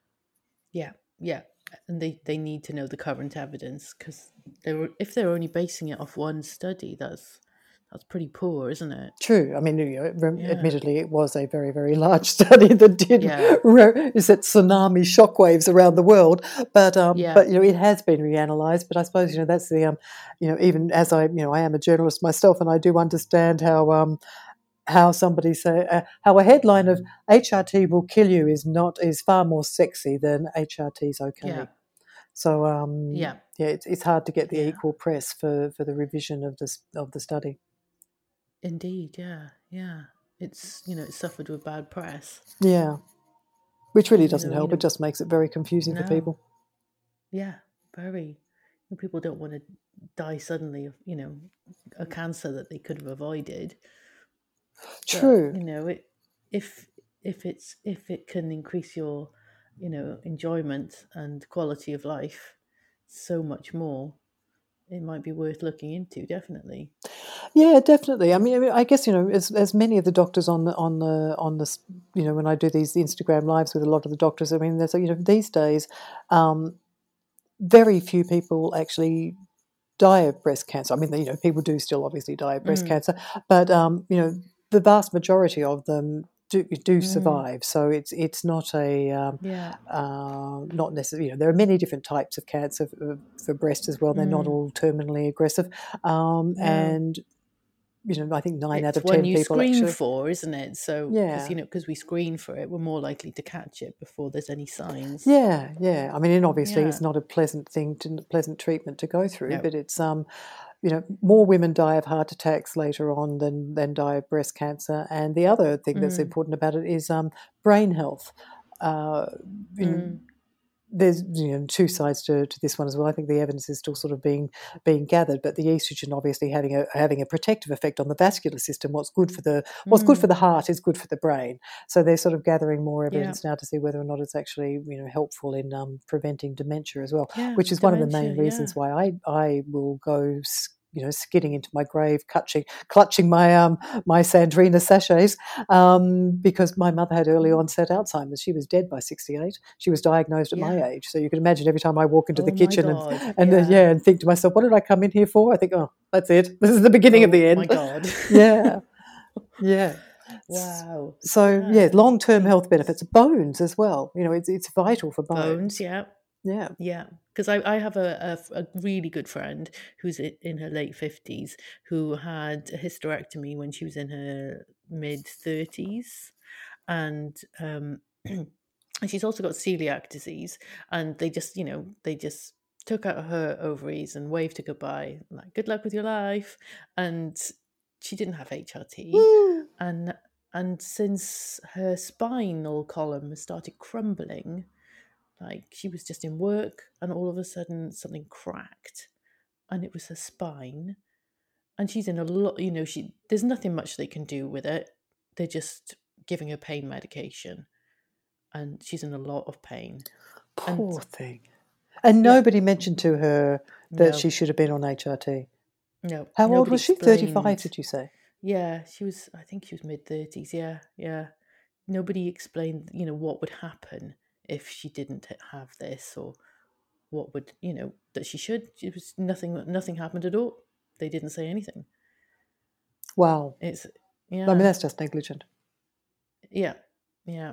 Yeah. Yeah. And they, they need to know the current evidence because they were if they're only basing it off one study, that's that's pretty poor, isn't it? True. I mean, you know, rem- Yeah. admittedly, it was a very, very large study that did Yeah. re- is it tsunami shockwaves around the world. But um, Yeah. but you know, it has been reanalyzed. But I suppose you know that's the um, you know, even as I you know, I am a journalist myself, and I do understand how um, how somebody say uh, how a headline of H R T will kill you is not is far more sexy than H R T's okay. Yeah. So um, Yeah. yeah, it's it's hard to get the Yeah. equal press for for the revision of this of the study. Indeed. Yeah. Yeah. It's you know it's suffered with bad press. Yeah. Which really Even doesn't though, you help. It know, just makes it very confusing for no. people. Yeah. Very. And people don't want to die suddenly of you know a cancer that they could have avoided. True. But you know it if if it's if it can increase your you know enjoyment and quality of life so much more, it might be worth looking into. Definitely. Yeah, definitely. I mean, I mean, I guess you know, as as many of the doctors on the on the on the you know, when I do these Instagram lives with a lot of the doctors, I mean, there's you know, these days, um, very few people actually die of breast cancer. I mean, you know, people do still obviously die of breast Mm. cancer, but um, you know, the vast majority of them do do Mm. survive. So it's it's not a um, Yeah. uh, not necessarily. You know, there are many different types of cancer for, for breast as well. They're not Mm. all terminally aggressive, um, No. and you know, I think nine out It's of one ten you people screen actually. for, isn't it? So, because Yeah, you know, because we screen for it, we're more likely to catch it before there's any signs. yeah, yeah. I mean, and obviously, Yeah. it's not a pleasant thing to pleasant treatment to go through, No. but it's um, you know, more women die of heart attacks later on than than die of breast cancer. And the other thing that's Mm. important about it is um, brain health. Uh, you know, Mm. there's you know two sides to, to this one as well. I think the evidence is still sort of being being gathered, but the estrogen obviously having a having a protective effect on the vascular system. What's good for the what's good for Mm. the heart is good for the brain. So they're sort of gathering more Yeah. evidence now to see whether or not it's actually you know helpful in um, preventing dementia as well, Yeah. which is one of the Dementia. main reasons Yeah. why I I will go you know, skidding into my grave, clutching, clutching my um my Sandrina sachets, um, because my mother had early onset Alzheimer's. She was dead by sixty-eight. She was diagnosed at Yeah. my age. So you can imagine every time I walk into Oh the my kitchen God. and and Yeah. uh, yeah, and think to myself, what did I come in here for? I think, oh, that's it. This is the beginning of the Oh end. my God. Yeah, yeah. Wow. So yeah, Yeah. long-term See, health benefits, bones as well. You know, it's it's vital for bones. bones, yeah. Yeah. Yeah, because I, I have a, a, a really good friend who's i- in her late fifties who had a hysterectomy when she was in her mid thirties. And um, and she's also got celiac disease. And they just, you know, they just took out her ovaries and waved her goodbye, like, good luck with your life. And she didn't have H R T. Woo. And and since her spinal column has started crumbling, like she was just in work and all of a sudden something cracked and it was her spine. And she's in a lot, you know, she there's nothing much they can do with it. They're just giving her pain medication and she's in a lot of pain. Poor And thing. And yeah, nobody mentioned to her that no, she should have been on H R T. no. How old Nobody was she? thirty-five, explained. did you say? Yeah, she was, I think she was mid thirties. Yeah, yeah. Nobody explained, you know, what would happen if she didn't have this, or what would, you know, that she should. It was nothing, nothing happened at all. They didn't say anything. Wow. It's, I yeah, mean, that's just negligent. yeah, yeah.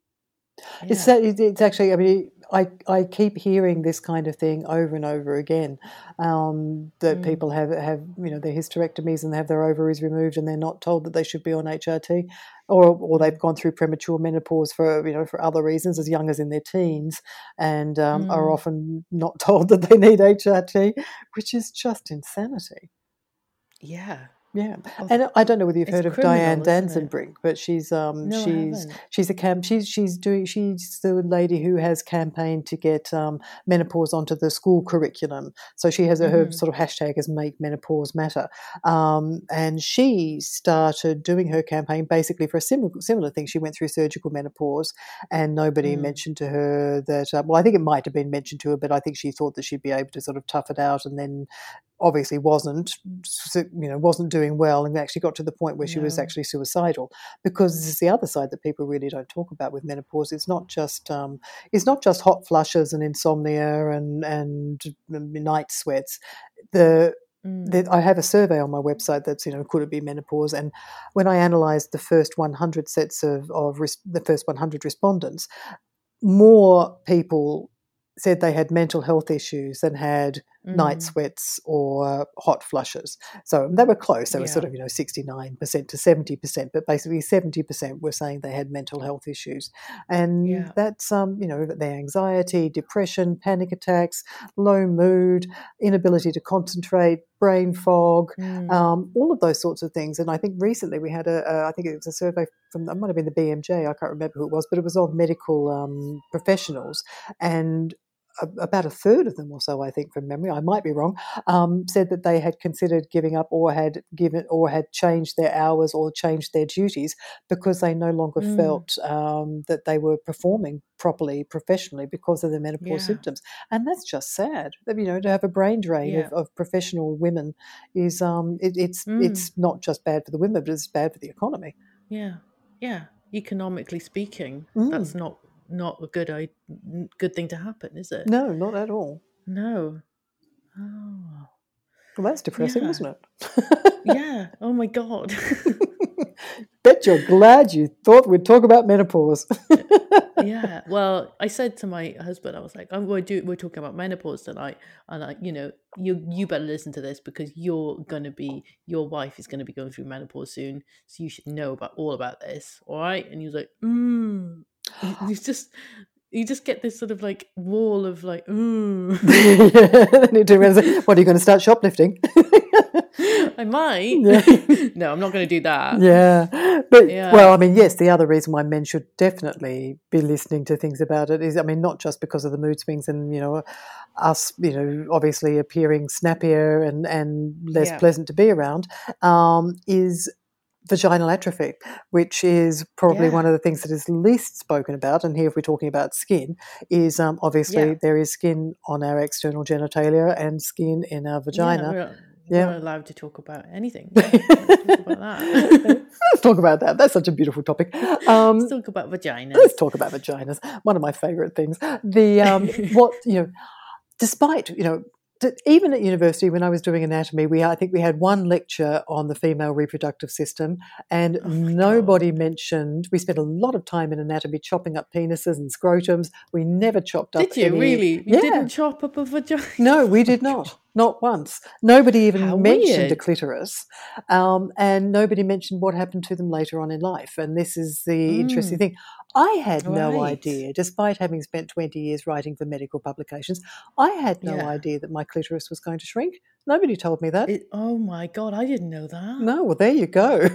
It's Yeah. that- it's actually. I mean, I I keep hearing this kind of thing over and over again. Um, that Mm. people have have you know their hysterectomies and they have their ovaries removed and they're not told that they should be on H R T, or or they've gone through premature menopause for you know for other reasons as young as in their teens, and um, are Mm. often not told that they need H R T, which is just insanity. Yeah. Yeah, Well, and I don't know whether you've it's heard of Diane criminal, isn't it? Danzenbrink, but she's um No, I she's haven't. she's a camp she's she's doing she's the lady who has campaigned to get um, menopause onto the school curriculum. So she has a, her Mm-hmm. sort of hashtag is Make Menopause Matter, um, and she started doing her campaign basically for a similar similar thing. She went through surgical menopause, and nobody Mm. mentioned to her that. Uh, well, I think it might have been mentioned to her, but I think she thought that she'd be able to sort of tough it out, and then obviously wasn't, you know, wasn't doing well, and actually got to the point where she was No. actually suicidal. Because this is the other side that people really don't talk about with menopause. It's not just um, it's not just hot flushes and insomnia and and night sweats. The Mm. the, I have a survey on my website that's, you know, could it be menopause? And when I analysed the first one hundred sets of, of res- the first one hundred respondents, more people said they had mental health issues than had Mm. night sweats or hot flushes. So they were close. They were Yeah. sort of, you know, sixty-nine percent to seventy percent, but basically seventy percent were saying they had mental health issues. And Yeah. that's, um, you know, their anxiety, depression, panic attacks, low mood, inability to concentrate, brain fog, Mm. um, all of those sorts of things. And I think recently we had a, a I think it was a survey from, it might have been the B M J, I can't remember who it was, but it was of medical um, professionals, and about a third of them or so, I think from memory, I might be wrong, um, said that they had considered giving up or had given or had changed their hours or changed their duties because they no longer Mm. felt um, that they were performing properly professionally because of the menopause Yeah. symptoms. And that's just sad. That, you know, to have a brain drain Yeah. of, of professional women is um, it, it's Mm. it's not just bad for the women, but it's bad for the economy. Yeah. Yeah. Economically speaking, Mm. that's not not a good I good thing to happen, is it? No, not at all. No. Oh. Well, that's depressing, Yeah. isn't it? Yeah. Oh my God. Bet you're glad you thought we'd talk about menopause. Yeah. Well, I said to my husband, I was like, "I'm going to do. We're talking about menopause tonight, and I, you know, you you better listen to this because you're gonna be your wife is gonna be going through menopause soon, so you should know about all about this, all right?" And he was like, "Mm." He's just you just get this sort of like wall of like, "Mm." Then you turn around and say, what, are you going to start shoplifting? I might. Yeah. No, I'm not going to do that. Yeah. But, Yeah. well, I mean, yes, the other reason why men should definitely be listening to things about it is, I mean, not just because of the mood swings and, you know, us, you know, obviously appearing snappier and, and less Yeah. pleasant to be around, um, is vaginal atrophy, which is probably Yeah. one of the things that is least spoken about. And here, if we're talking about skin, is um, obviously Yeah. there is skin on our external genitalia and skin in our Yeah, vagina. well, We're Yeah. not allowed to talk about anything. Yeah, let's talk about that. Let's talk about that. That's such a beautiful topic. Um, Let's talk about vaginas. let's talk about vaginas. One of my favourite things. The um, what you know, despite you know. d- Even at university, when I was doing anatomy, we I think we had one lecture on the female reproductive system, and Oh my nobody God. mentioned. We spent a lot of time in anatomy chopping up penises and scrotums. We never chopped up Did you any. really? You Yeah, didn't chop up a vagina? no, we Oh did my not. God. Not once. Nobody even How mentioned a weird. clitoris, um, and nobody mentioned what happened to them later on in life. And this is the interesting Mm, thing. I had no right. idea, despite having spent twenty years writing for medical publications, I had no Yeah. idea that my clitoris was going to shrink. Nobody told me that. It, oh my God, I didn't know that. No, well, there you go.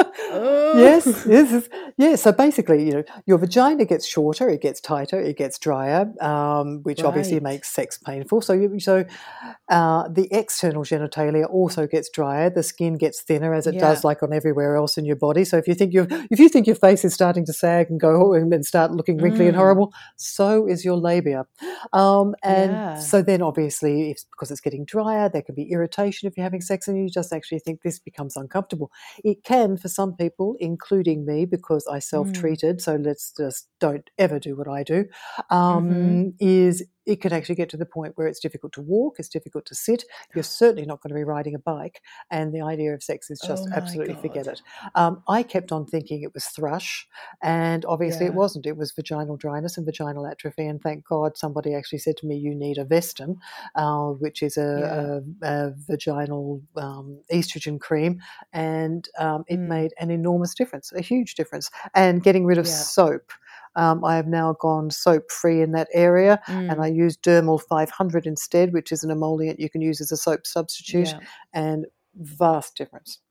Oh. Yes, yes, yes. Yeah, so basically, you know, your vagina gets shorter, it gets tighter, it gets drier, um, which obviously Right. makes sex painful. So, you, so uh, the external genitalia also gets drier. The skin gets thinner, as it Yeah. does, like on everywhere else in your body. So, if you think you if you think your face is starting to sag and go and and start looking wrinkly and Mm, horrible, so is your labia. Um, and yeah. so then, obviously, if, because it's getting drier, there can be irritation if you're having sex, and you just actually think this becomes uncomfortable. It can for some people, including me, because I Mm. self-treated. So let's just don't ever do what I do. Mm-hmm. Um, is it can actually get to the point where it's difficult to walk, it's difficult to sit. You're certainly not going to be riding a bike, and the idea of sex is just Oh my absolutely forget God. it. Um, I kept on thinking it was thrush, and obviously it Yeah. wasn't. It was vaginal dryness and vaginal atrophy, and thank God somebody actually said to me, "You need a Vestin," uh, which is a, Yeah. a, a vaginal um, estrogen cream, and um, it Mm, made an enormous difference, a huge difference. And getting rid of yeah. soap. Um, I have now gone soap free in that area, and I Mm, use Dermal five hundred instead, which is an emollient you can use as a soap substitute, yeah. and vast difference,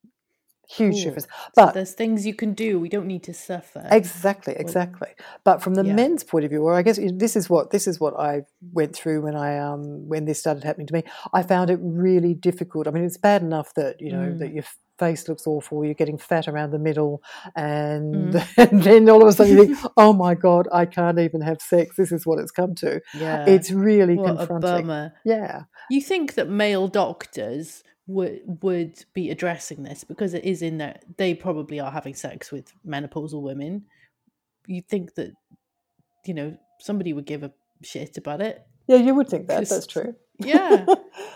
huge Cool. difference. So But there's things you can do. We don't need to suffer. exactly, Well, exactly. But from the yeah. men's point of view, or I guess this is what this is what I went through when I um when this started happening to me. I found it really difficult. I mean, it's bad enough that you know that Mm, your face looks awful, you're getting fat around the middle, and, mm. and then all of a sudden you think, oh my God, I can't even have sex. This is what it's come to. Yeah. It's really What a confronting. bummer. Yeah. You think that male doctors would would be addressing this because it is in there. They probably are having sex with menopausal women. You think that, you know, somebody would give a shit about it? Yeah, you would think that. That's Because, true. yeah.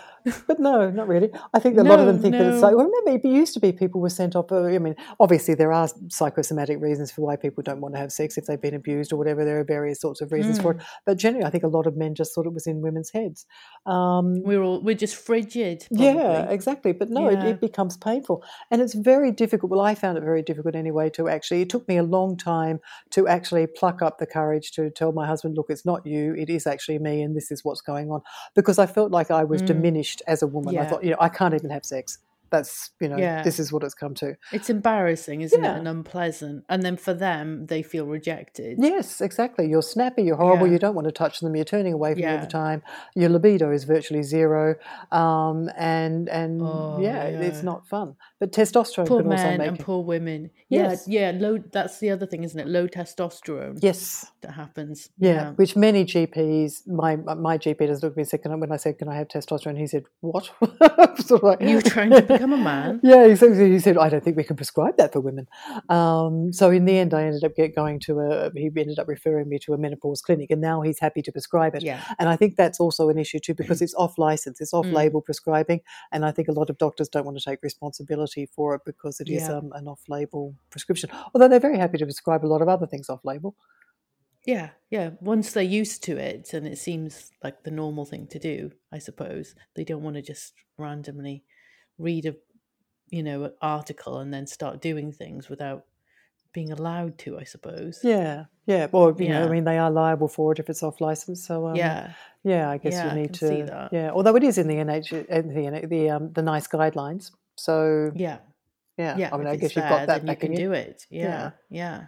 But no, not really. I think that a lot of No, them think that it's like, no. well, remember, it used to be people were sent off. uh, I mean, obviously, there are psychosomatic reasons for why people don't want to have sex if they've been abused or whatever. There are various sorts of reasons for it. Mm. But generally, I think a lot of men just thought it was in women's heads. Um, We're all we're just frigid, yeah, probably. exactly. But no, it, Yeah. it becomes painful. And it's very difficult. Well, I found it very difficult anyway to actually, it took me a long time to actually pluck up the courage to tell my husband, look, it's not you, it is actually me, and this is what's going on. Because I felt like I was Mm. diminished as a woman. I Yeah. thought, you know, I can't even have sex. That's, you know, Yeah. this is what it's come to. It's embarrassing, isn't it? Yeah. And unpleasant. And then for them, they feel rejected. Yes, exactly. You're snappy, you're horrible, Yeah. you don't want to touch them, you're turning away from them all Yeah. the time. Your libido is virtually zero. Um, and and Oh, yeah, it's yeah. not fun. But testosterone Poor can also men make and it. poor women. Yeah, Yes. yeah. Low. That's the other thing, isn't it? Low testosterone Yes. that happens. Yeah, Yeah. which many G Ps, my my G P does look at me and said, "Can I-" when I said, "Can I have testosterone?" He said, "What?" Sort of like, You were trying to become a man. Yeah, he said, he said, "I don't think we can prescribe that for women." Um, so in the end, I ended up get going to a. He ended up referring me to a menopause clinic, and now he's happy to prescribe it. Yeah. And I think that's also an issue too because it's off license, it's off Mm. label prescribing, and I think a lot of doctors don't want to take responsibility for it because it is Yeah. um, an off label prescription. Although they're very happy to prescribe a lot of other things off label. Yeah, yeah. Once they're used to it and it seems like the normal thing to do, I suppose, they don't want to just randomly read a, you know, an article and then start doing things without being allowed to, I suppose. Yeah, yeah. Well, you know, I Yeah. mean, they are liable for it if it's off license. So, um, Yeah. yeah, I guess Yeah, you I need can see to. that. Yeah, although it is in the N H, in the the um, the NICE guidelines. So, Yeah. yeah, Yeah. I mean, If I it's guess you've there, got that then you backing can you. do it. Yeah. Yeah. Yeah.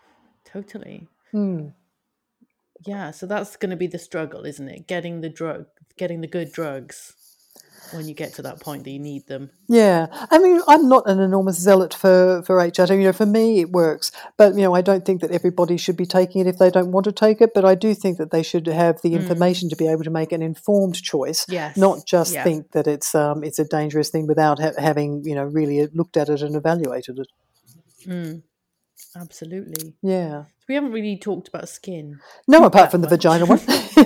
Totally. Hmm. Yeah. So that's going to be the struggle, isn't it? Getting the drug, getting the good drugs. when you get to that point that you need them. Yeah, I mean, I'm not an enormous zealot for, for H R T. You know, for me, it works. But, you know, I don't think that everybody should be taking it if they don't want to take it. But I do think that they should have the information mm. to be able to make an informed choice, yes. not just yeah. think that it's um it's a dangerous thing without ha- having, you know, really looked at it and evaluated it. Mm. Absolutely. Yeah. We haven't really talked about skin. No, apart from the much. vagina one.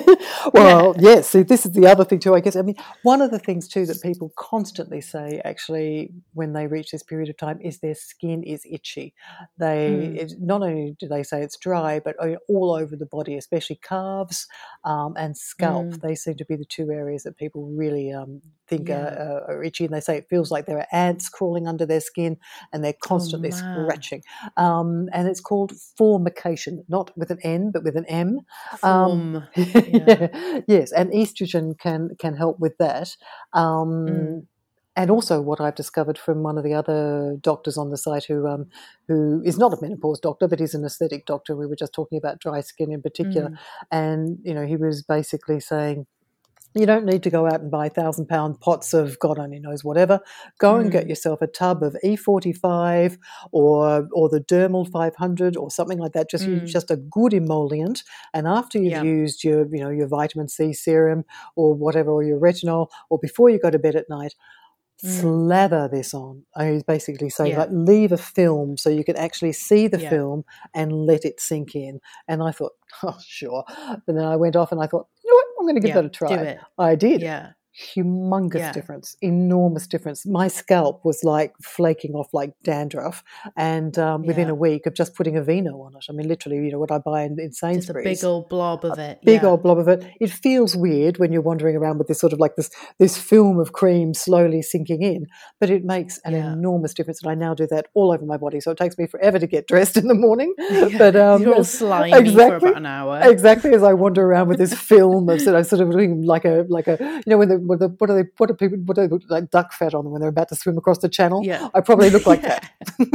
Well, yeah. yes, see, this is the other thing too, I guess. I mean, one of the things too that people constantly say actually when they reach this period of time is their skin is itchy. They mm. it, not only do they say it's dry, but all over the body, especially calves um, and scalp. Mm. They seem to be the two areas that people really um, think yeah. are, are itchy. And they say it feels like there are ants crawling under their skin and they're constantly oh, scratching. Um, and it's called formication, not with an N, but with an M. Form. Um, yeah. Yes, and estrogen can can help with that. Um, mm. And also, what I've discovered from one of the other doctors on the site, who um, who is not a menopause doctor, but he's an aesthetic doctor. We were just talking about dry skin in particular, mm. and you know, he was basically saying, you don't need to go out and buy thousand pound pots of God only knows whatever. Go mm. and get yourself a tub of E forty-five or or the Dermal five hundred or something like that. Just mm. just a good emollient. And after you've yeah. used your you know your vitamin C serum or whatever, or your retinol, or before you go to bed at night, mm. slather this on. I mean, basically say yeah. like leave a film so you can actually see the yeah. film and let it sink in. And I thought, oh sure. But then I went off and I thought, you know what? I'm going to give yeah, that a try. Do it. I did. Yeah. Humongous yeah. difference, enormous difference. My scalp was like flaking off like dandruff, and um, within yeah. a week of just putting Aveeno on it. I mean, literally, you know, what I buy in, in Sainsbury's. Just a big old blob of it. Big yeah. old blob of it. It feels weird when you're wandering around with this sort of like this this film of cream slowly sinking in, but it makes an yeah. enormous difference. And I now do that all over my body, so it takes me forever to get dressed in the morning. Yeah. But um, you're all slimy exactly, for about an hour. Exactly, as I wander around with this film of sort of, sort of doing like a like a you know when the, when the what are they what do people what do they look like duck fat on them when they're about to swim across the channel? Yeah, I probably look like yeah.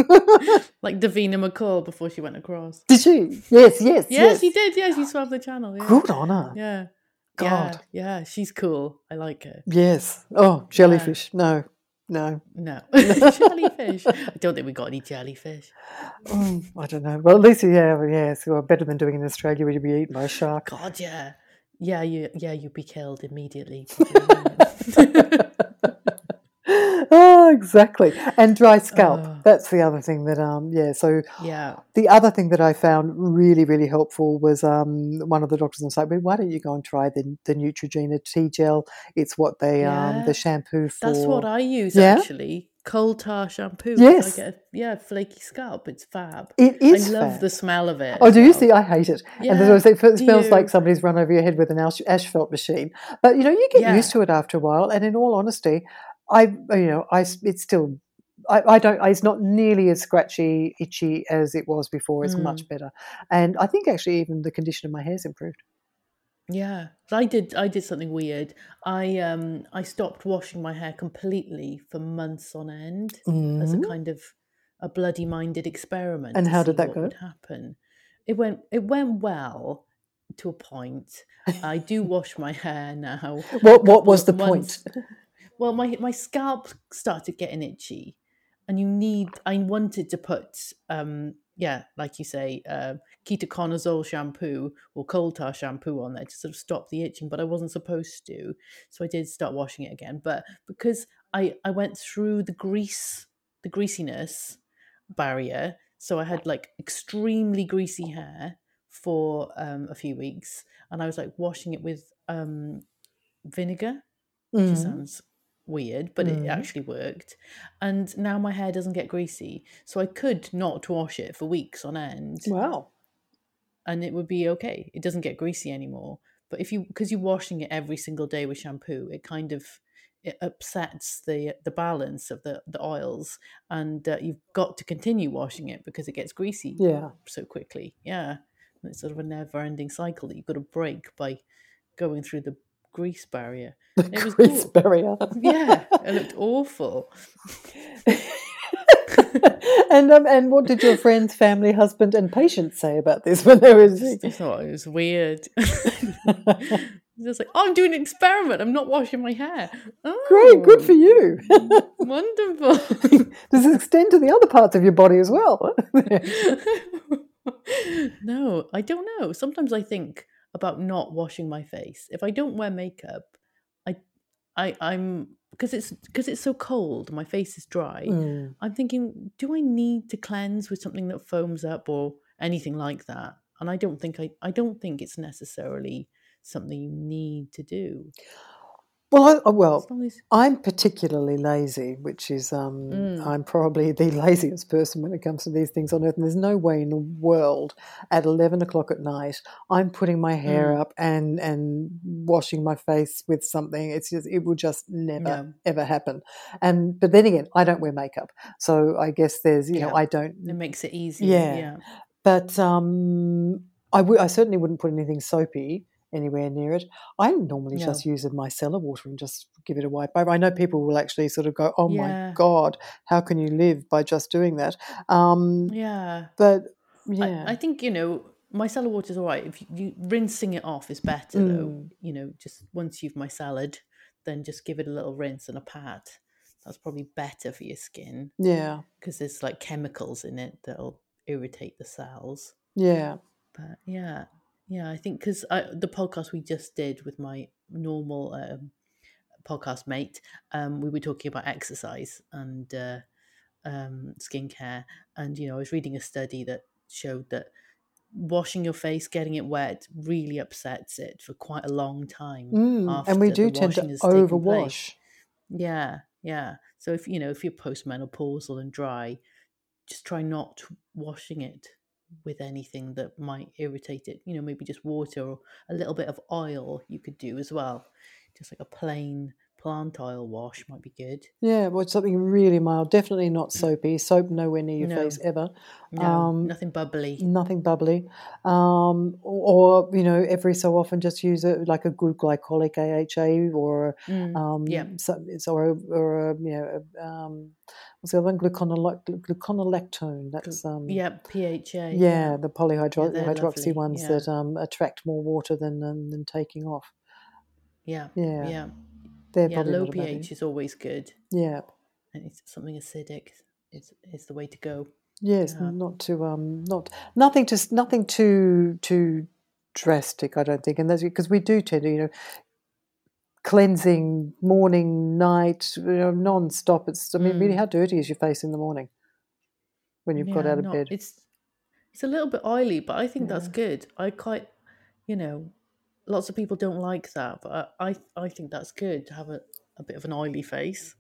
that. Like Davina McCall before she went across. Did she? Yes, yes, yes. yes. she did. Yeah, she swam the channel. Yeah. Good on her. Yeah. God. Yeah, yeah, she's cool. I like her. Yes. Oh, jellyfish. Yeah. No. No. No. Jellyfish. I don't think we got any jellyfish. Oh, I don't know. Well, at least, yeah, yeah, it's well, better than doing in Australia where you'd be eaten by a shark. God, yeah. Yeah, you, yeah, you'd be killed immediately. Oh, exactly. And dry scalp. Oh. That's the other thing that, um, yeah. So yeah. The other thing that I found really, really helpful was um, one of the doctors on the site, well, why don't you go and try the, the Neutrogena T gel? It's what they, yeah. um, the shampoo for. That's what I use, yeah? actually. Coal tar shampoo. Yes. I get a, yeah, flaky scalp. It's fab. It is I love fab. the smell of it. Oh, do well. you see? I hate it. Yeah. And it smells do like you? somebody's run over your head with an asphalt machine. But, you know, you get yeah. used to it after a while. And in all honesty, I, you know, I, it's still, I, I don't, it's not nearly as scratchy, itchy as it was before. It's mm. much better. And I think actually even the condition of my hair's improved. Yeah, I did. I did something weird. I um I stopped washing my hair completely for months on end mm. as a kind of a bloody minded experiment. And how did that what go? Would happen? It went. It went well to a point. I do wash my hair now. What What was the months. point? Well, my my scalp started getting itchy, and you need. I wanted to put um. yeah, like you say, uh, ketoconazole shampoo or coal tar shampoo on there to sort of stop the itching, but I wasn't supposed to. So I did start washing it again. But because I, I went through the grease, the greasiness barrier, so I had like extremely greasy hair for um, a few weeks, and I was like washing it with um, vinegar, which mm. sounds weird, but mm. it actually worked. And now my hair doesn't get greasy, so I could not wash it for weeks on end. Wow. And it would be okay. It doesn't get greasy anymore. But if you, because you're washing it every single day with shampoo, it kind of it upsets the the balance of the the oils, and uh, you've got to continue washing it because it gets greasy yeah. so quickly. Yeah, and it's sort of a never-ending cycle that you've got to break by going through the grease barrier. The it was grease cool. barrier. Yeah, it looked awful. and um, and what did your friends, family, husband, and patients say about this when they were? I thought it was weird. Just like, oh, I'm doing an experiment. I'm not washing my hair. Oh, Great, good for you. wonderful. Does it extend to the other parts of your body as well? No, I don't know. Sometimes I think about not washing my face. If I don't wear makeup, I, I, I'm because it's because it's so cold. My face is dry. Mm. I'm thinking, do I need to cleanse with something that foams up or anything like that? And I don't think I, I don't think it's necessarily something you need to do. Well, I, oh, As well, long as I'm particularly lazy, which is um, Mm. I'm probably the laziest person when it comes to these things on earth. And there's no way in the world at eleven o'clock at night I'm putting my hair Mm. up and and washing my face with something. It's just it will just never No. ever happen. And but then again, I don't wear makeup, so I guess there's you know Yeah. I don't. It makes it easy. Yeah. Yeah. But um, I w- I certainly wouldn't put anything soapy anywhere near it. I normally No. just use a micellar water and just give it a wipe over. I know people will actually sort of go, "Oh my Yeah. God, how can you live by just doing that?" Um, Yeah. but I, yeah, I think, you know, micellar water is all right. If you, you rinsing it off is better though. Mm. You know, just once you've micellared, then just give it a little rinse and a pat. That's probably better for your skin yeah, because there's like chemicals in it that'll irritate the cells. yeah, But yeah, yeah, I think because the podcast we just did with my normal um, podcast mate, um, we were talking about exercise and uh, um, skincare, and you know, I was reading a study that showed that washing your face, getting it wet, really upsets it for quite a long time mm. after And we the do tend washing to has taken place. overwash. Yeah, yeah. So if you know if you're postmenopausal and dry, just try not washing it with anything that might irritate it. You know, maybe just water or a little bit of oil you could do as well. Just like a plain plant oil wash might be good. Yeah, well, it's something really mild. Definitely not soapy. Soap nowhere near your No, face ever. no, Um, nothing bubbly. Nothing bubbly, um, or, or you know, every so often just use it like a good glycolic A H A or Mm, um, yeah, so, it's or a, or a, you know um, what's the other one? Gluconolactone. Gluconolactone. That's um, yeah, P H A. yeah, Yeah, the yeah, polyhydroxy they're lovely. ones Yeah, that um, attract more water than than, than taking off. yeah, Yeah, yeah, they're yeah. probably Low not a bad thing. pH is always good, Yeah. and it's something acidic is is the way to go. Yes, Yeah. not too um, not nothing to nothing too too drastic. I don't think, and that's because we do tend to, you know, cleansing morning, night, you know, non-stop. It's I mean, really, Mm. how dirty is your face in the morning when you've got Yeah, out of not bed? it's it's a little bit oily, but I think that's Yeah. good. I quite, you know, lots of people don't like that, but I I, I think that's good to have a, a bit of an oily face.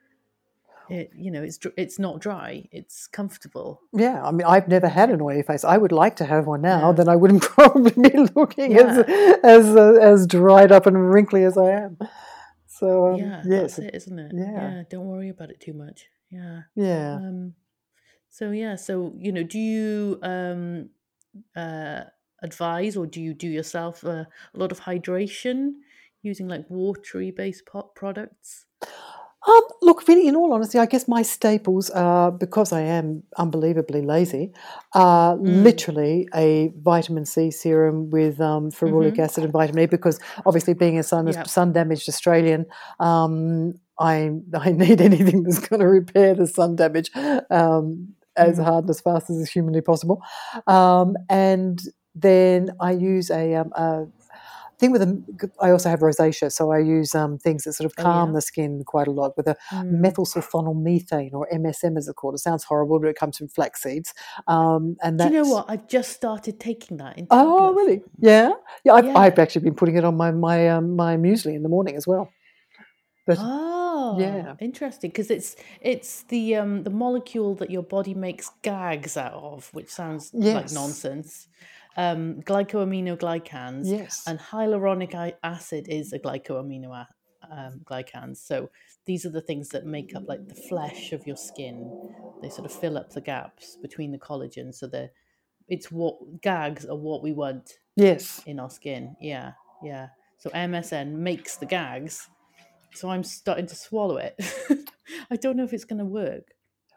It you know it's dr- it's not dry. It's comfortable. Yeah, I mean, I've never had an oily face. I would like to have one now. Yeah. Then I wouldn't probably be looking as Yeah. as uh, as dried up and wrinkly as I am. So um, Yeah, yes, that's it, isn't it? yeah, Yeah, don't worry about it too much. Yeah. yeah. Um. So yeah. So you know, do you um uh advise or do you do yourself uh, a lot of hydration using like watery based pot products? Um, look, really, in all honesty, I guess my staples are, because I am unbelievably lazy, are Mm. literally a vitamin C serum with um, ferulic Mm-hmm. acid and vitamin E, because obviously being a sun, Yeah. sun damaged Australian, um, I I need anything that's going to repair the sun damage um, as Mm. hard and as fast as is humanly possible. Um, and then I use a, um, a thing with a, I also have rosacea, so I use um, things that sort of Oh, calm yeah? the skin quite a lot with a Mm. methyl sulfonylmethane, or M S M as it's called. It sounds horrible, but it comes from flax seeds. Um, and Do you know that's what? I've just started taking that in oh tablet really? form. Yeah, yeah. I've, Yeah. I've actually been putting it on my my um, my muesli in the morning as well. But Oh, yeah, interesting. Because it's it's the um the molecule that your body makes gags out of, which sounds like yes, nonsense. Um, glycoaminoglycans yes, and hyaluronic i- acid is a glycoamino a- um, glycans. So these are the things that make up like the flesh of your skin. They sort of fill up the gaps between the collagen. So the it's what gags are what we want yes. in our skin. Yeah, yeah. So M S N makes the gags. So I'm starting to swallow it. I don't know if it's going to work.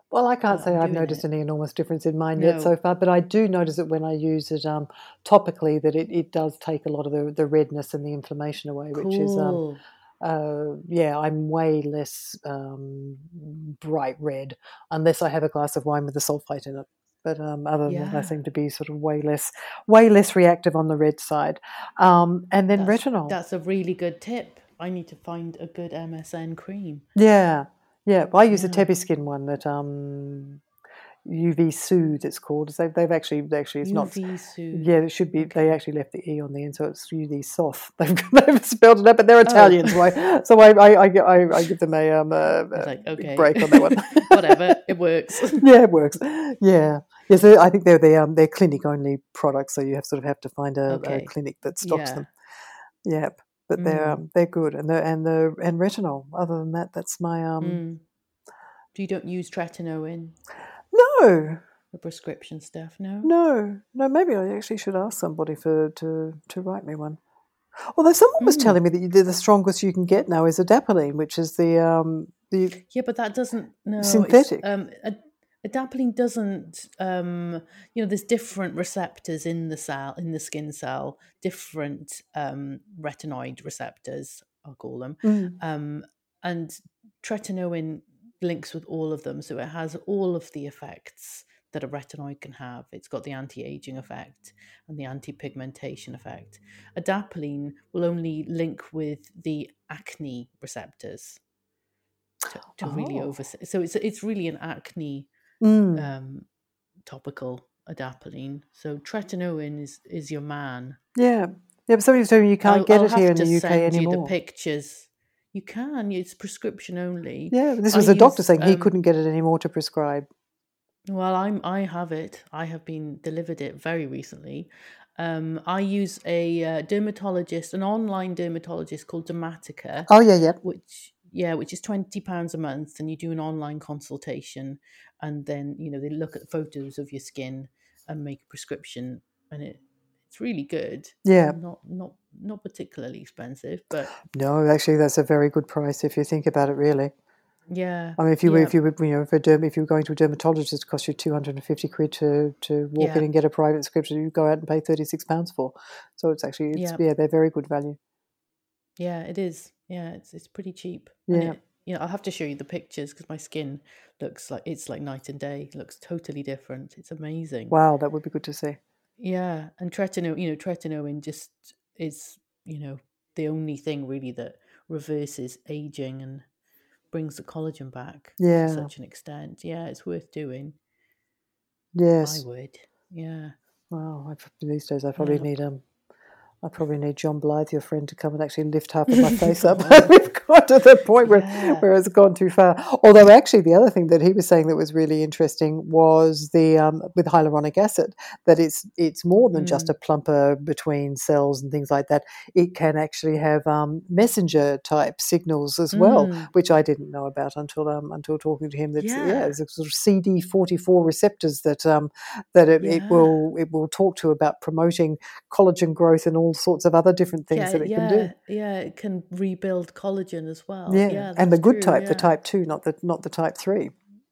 Well, I can't but say I'm I've doing noticed it. any enormous difference in mine yet so No. far, but I do notice it when I use it um, topically that it, it does take a lot of the, the redness and the inflammation away, which is, um, Cool. uh, yeah, I'm way less um, bright red unless I have a glass of wine with the sulfite in it. But um, other than that, I Yeah. seem to be sort of way less, way less reactive on the red side. Um, and then That's retinol. that's a really good tip. I need to find a good M S N cream. Yeah, yeah. Well, I use the Yeah. Tebiskin one that um, U V Soothe. It's called. They've they've actually actually it's U not. V Soothe. Yeah, it should be. They Okay. actually left the e on the end, so it's U V Soft. They've, they've spelled it out, but they're Oh. Italian, so I so I I, I, I, I give them a um a, It's a like, big okay. break on that one. Whatever, it works. Yeah, it works. Yeah, yeah. So I think they're the um they're clinic only products, so you have sort of have to find a, a Okay. clinic that stocks Yeah. them. Yeah, but they're Mm. um, they're good, and the and the and retinol. Other than that, that's my um Mm. So you don't use tretinoin, no. the prescription stuff, no? No, no. Maybe I actually should ask somebody for to to write me one. Although someone was Mm. telling me that you, the strongest you can get now is adapalene, which is the um the Yeah, but that doesn't. No, synthetic. It's, um, ad- adapalene doesn't. Um, you know, there's different receptors in the cell, in the skin cell, different um, retinoid receptors, I'll call them, Mm. um, and tretinoin links with all of them, so it has all of the effects that a retinoid can have. It's got the anti-aging effect and the anti-pigmentation effect. Adapalene will only link with the acne receptors to, to Oh. really over. So it's it's really an acne Mm. um, topical adapalene. So tretinoin is is your man. Yeah, yeah. But somebody was telling me you can't I'll, get I'll it here have in to the U K send you the anymore. pictures. You can. It's prescription only. Yeah, this I was a doctor use, saying he um, couldn't get it anymore to prescribe. Well, I'm I have it. I have been delivered it very recently. Um, I use a uh, dermatologist, an online dermatologist called Dermatica, Oh yeah, yeah. which yeah, which is twenty pounds a month, and you do an online consultation, and then you know they look at photos of your skin and make a prescription, and it it's really good. Yeah. Not not not particularly expensive, but No, actually, that's a very good price if you think about it. Really. yeah, I mean, if you were, yeah, if you were, you know, if, a derm, if you were going to a dermatologist, it cost you two hundred and fifty quid to to walk in yeah, and get a private prescription. You go out and pay thirty six pounds for. So it's actually, it's yeah, yeah, they're very good value. yeah. It is. Yeah, it's it's pretty cheap, and Yeah. it you know I'll have to show you the pictures because my skin looks like it's like night and day. It looks totally different. It's amazing. Wow, that would be good to see. Yeah, and tretinoin, you know, tretinoin just is, you know, the only thing really that reverses aging and brings the collagen back to Yeah. such an extent. Yeah, it's worth doing. I Yes. would. Yeah. Wow. I, these days, I probably Yeah. need um, I probably need John Blythe, your friend, to come and actually lift half of my face up. We've got to the point where, Yeah. where it's gone too far. Although, actually, the other thing that he was saying that was really interesting was the um, with hyaluronic acid, that it's it's more than just Mm. a plumper between cells and things like that. It can actually have um, messenger type signals as well, Mm. which I didn't know about until um, until talking to him. That yeah, Yeah. there's a sort of C D forty-four receptors that um, that it, it Yeah. will it will talk to about promoting collagen growth and all sorts of other different things Yeah, that it can do. yeah, yeah. It can rebuild collagen as well. Yeah, Yeah, and the that's good true. type, the Yeah. type two, not the not the type three.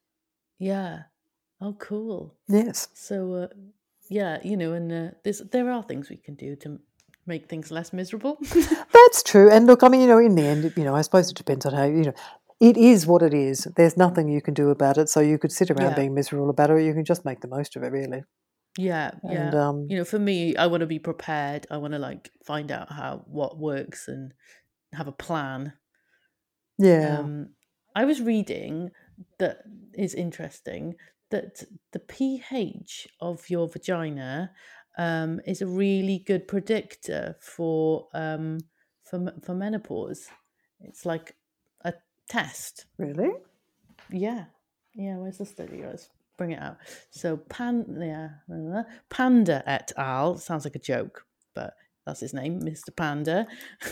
Yeah. Oh, cool. Yes, So, uh, yeah, you know, and uh, there's there are things we can do to m- make things less miserable. that's true. And look, I mean, you know, in the end, you know, I suppose it depends on how you know. It is what it is. There's nothing you can do about it. So you could sit around Yeah. being miserable about it, or you can just make the most of it, really. Yeah, yeah. And um, You know, for me, I want to be prepared. I want to like find out how what works and have a plan. yeah, Um, I was reading that is interesting that the pH of your vagina um, is a really good predictor for um, for m- for menopause. It's like a test. really. Yeah, yeah. Where's the study? Let's bring it out. So Pan, yeah, uh, Panda et al. Sounds like a joke, but that's his name, Mister Panda.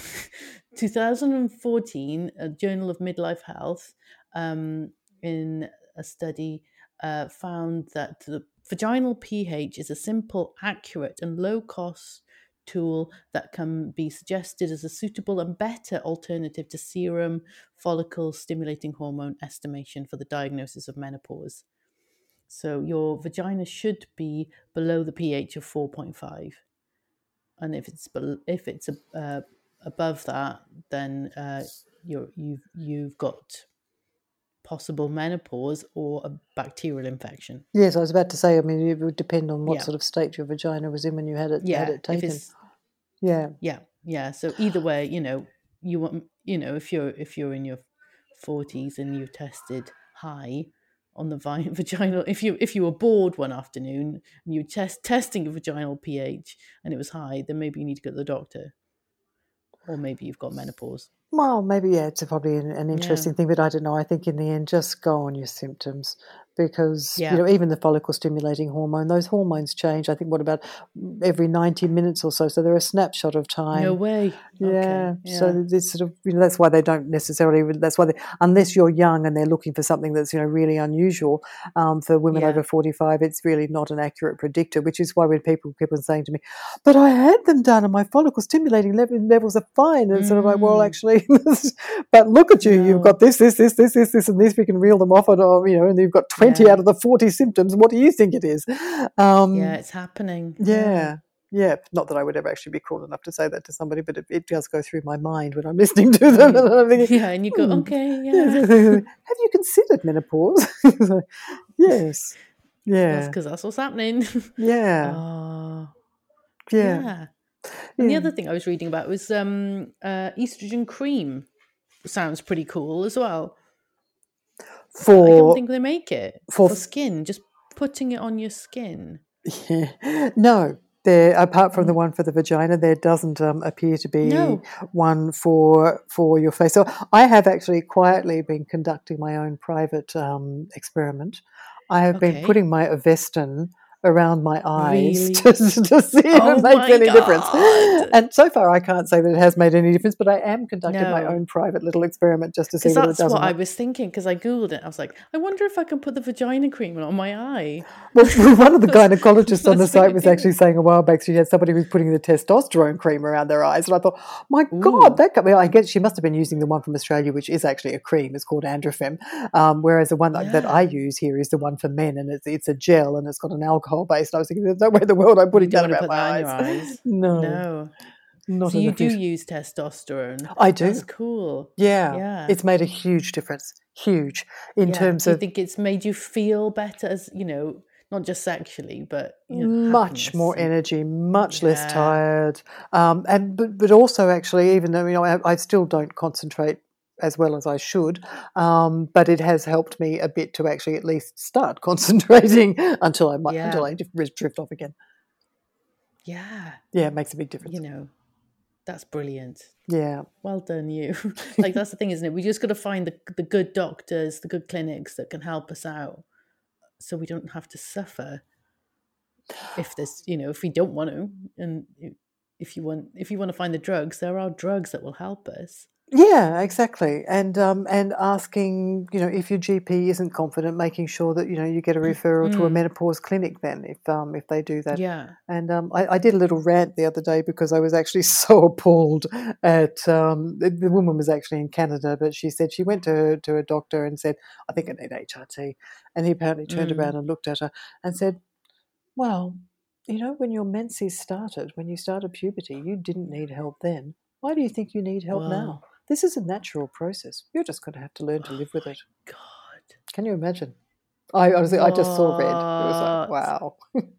twenty fourteen, a Journal of Midlife Health, um, in a study, uh, found that the vaginal pH is a simple, accurate, and low-cost tool that can be suggested as a suitable and better alternative to serum follicle stimulating hormone estimation for the diagnosis of menopause. So your vagina should be below the pH of four point five, and if it's if it's uh, above that, then uh, you're you've you've got possible menopause or a bacterial infection. Yes, I was about to say, I mean, it would depend on what Yeah. sort of state your vagina was in when you had it Yeah, had it if taken. it's Yeah. yeah, yeah. So either way, you know, you want you know if you're if you're in your forties and you tested high on the vi- vaginal, if you if you were bored one afternoon and you were test testing your vaginal pH and it was high, then maybe you need to go to the doctor, or maybe you've got menopause. Well, maybe, yeah, it's probably an, an interesting Yeah. thing, but I don't know. I think in the end, just go on your symptoms because, Yeah. you know, even the follicle stimulating hormone, those hormones change. I think, what about every ninety minutes or so? So they're a snapshot of time. No way. Yeah. Okay. Yeah. So this sort of, you know, that's why they don't necessarily, that's why they, unless you're young and they're looking for something that's, you know, really unusual, um, for women Yeah. over forty-five, it's really not an accurate predictor, which is why when people keep on saying to me, but I had them done and my follicle stimulating level, levels are fine. And it's sort of like, well, Mm. actually, but look at you, No. you've got this, this, this, this, this, this, and this, we can reel them off, and, or, you know, and you've got twenty Yeah. out of the forty symptoms. What do you think it is? Um, Yeah, it's happening. yeah. Yeah, not that I would ever actually be cruel enough to say that to somebody, but it, it does go through my mind when I'm listening to them. Mm. And I'm thinking, Yeah, and you go, hmm, okay, yeah. yes, have you considered menopause? Yes, That's yeah, because that's what's happening. yeah, Oh, yeah, yeah. And the yeah. other thing I was reading about was um, uh, estrogen cream. Sounds pretty cool as well. I don't For think they make it for for skin. Just putting it on your skin. yeah. No, there. Apart from the Mm. one for the vagina, there doesn't um, appear to be No. one for for your face. So I have actually quietly been conducting my own private um, experiment. I have been Okay. putting my Avestin around my eyes Really? to, to see if Oh it makes my any difference. God. And so far, I can't say that it has made any difference. But I am conducting my No. own private little experiment just to see Because whether it that's does or what I not. was thinking. Because I googled it, I was like, I wonder if I can put the vagina cream on my eye. Well, one of the That's- gynecologists on the that's site really was cool. actually saying a while back she had somebody who was putting the testosterone cream around their eyes, and I thought, my Ooh. God, that got me. I guess she must have been using the one from Australia, which is actually a cream. It's called Androfem, um, whereas the one that, that I Yeah. use here is the one for men, and it's it's a gel and it's got an alcohol base. And I was thinking, there's no way in the world I'm You putting don't that want to around put my that in your eyes. eyes. No, No. not So you enough. do use- use testosterone. I do. That's cool. Yeah, Yeah. it's made a huge difference. Huge in Yeah. terms Do you of think it's made you feel better as, you know, not just sexually, but, you know, much happiness more and- energy, much less Yeah. tired, um, and but, but also actually, even though you know I, I still don't concentrate as well as I should, um, but it has helped me a bit to actually at least start concentrating until I might Yeah. until I drift drift off again. Yeah. Yeah, it makes a big difference. You know, that's brilliant. Yeah, Well done, you. Like, that's the thing, isn't it? We just got to find the, the good doctors, the good clinics that can help us out so we don't have to suffer if there's, you know, if we don't want to. And if you want, if you want to find the drugs, there are drugs that will help us. yeah, exactly. And um, and asking, you know, if your G P isn't confident, making sure that you know you get a referral to a Mm. menopause clinic. Then, if um, if they do that. Yeah. And um, I, I did a little rant the other day because I was actually so appalled at um, the, the woman was actually in Canada, but she said she went to her, to a doctor and said, "I think I need H R T," and he apparently turned Mm. around and looked at her and said, "Well, you know, when your menses started, when you started puberty, you didn't need help then. Why do you think you need help Wow. now? This is a natural process. You're just going to have to learn to live with it." God. Can you imagine? I honestly, I just saw red. It was like, What? wow.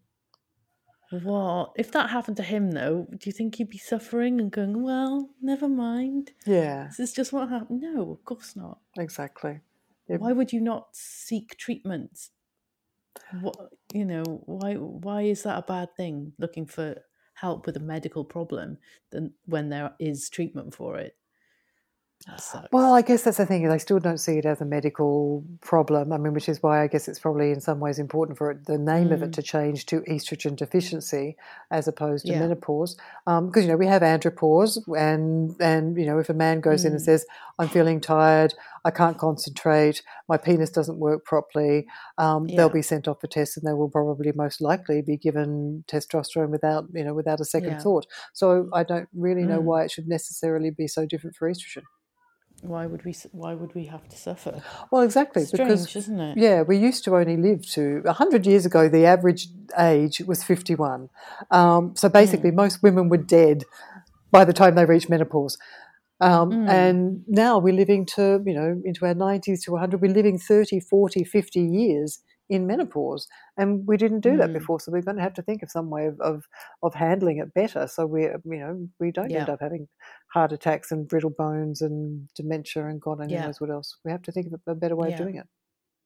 What? If that happened to him, though, do you think he'd be suffering and going, well, never mind? Yeah, This is just what happened? No, of course not. exactly. It- Why would you not seek treatment? What, you know, why why is that a bad thing, looking for help with a medical problem than when there is treatment for it? That sucks. Well, I guess that's the thing. They still don't see it as a medical problem. I mean, which is why I guess it's probably in some ways important for it, the name mm. of it to change to estrogen deficiency as opposed to yeah. menopause. Because, um, you know, we have andropause and, and, you know, if a man goes mm. in and says, I'm feeling tired, I can't concentrate, my penis doesn't work properly, um, yeah. they'll be sent off for tests and they will probably most likely be given testosterone without, you know, without a second yeah. thought. So I don't really know mm. why it should necessarily be so different for estrogen. Why would we? Why would we have to suffer? Well, exactly. Strange, because, isn't it? Yeah, we used to only live to a hundred years ago. The average age was fifty-one. Um, so basically, mm. most women were dead by the time they reached menopause. Um, mm. And now we're living to, you know, into our nineties to one hundred. We're living thirty, forty, fifty years in menopause, and we didn't do mm. that before. So we're going to have to think of some way of of, of handling it better, so we, you know, we don't yeah. end up having heart attacks and brittle bones and dementia and God only yeah. knows what else. We have to think of a better way yeah. of doing it.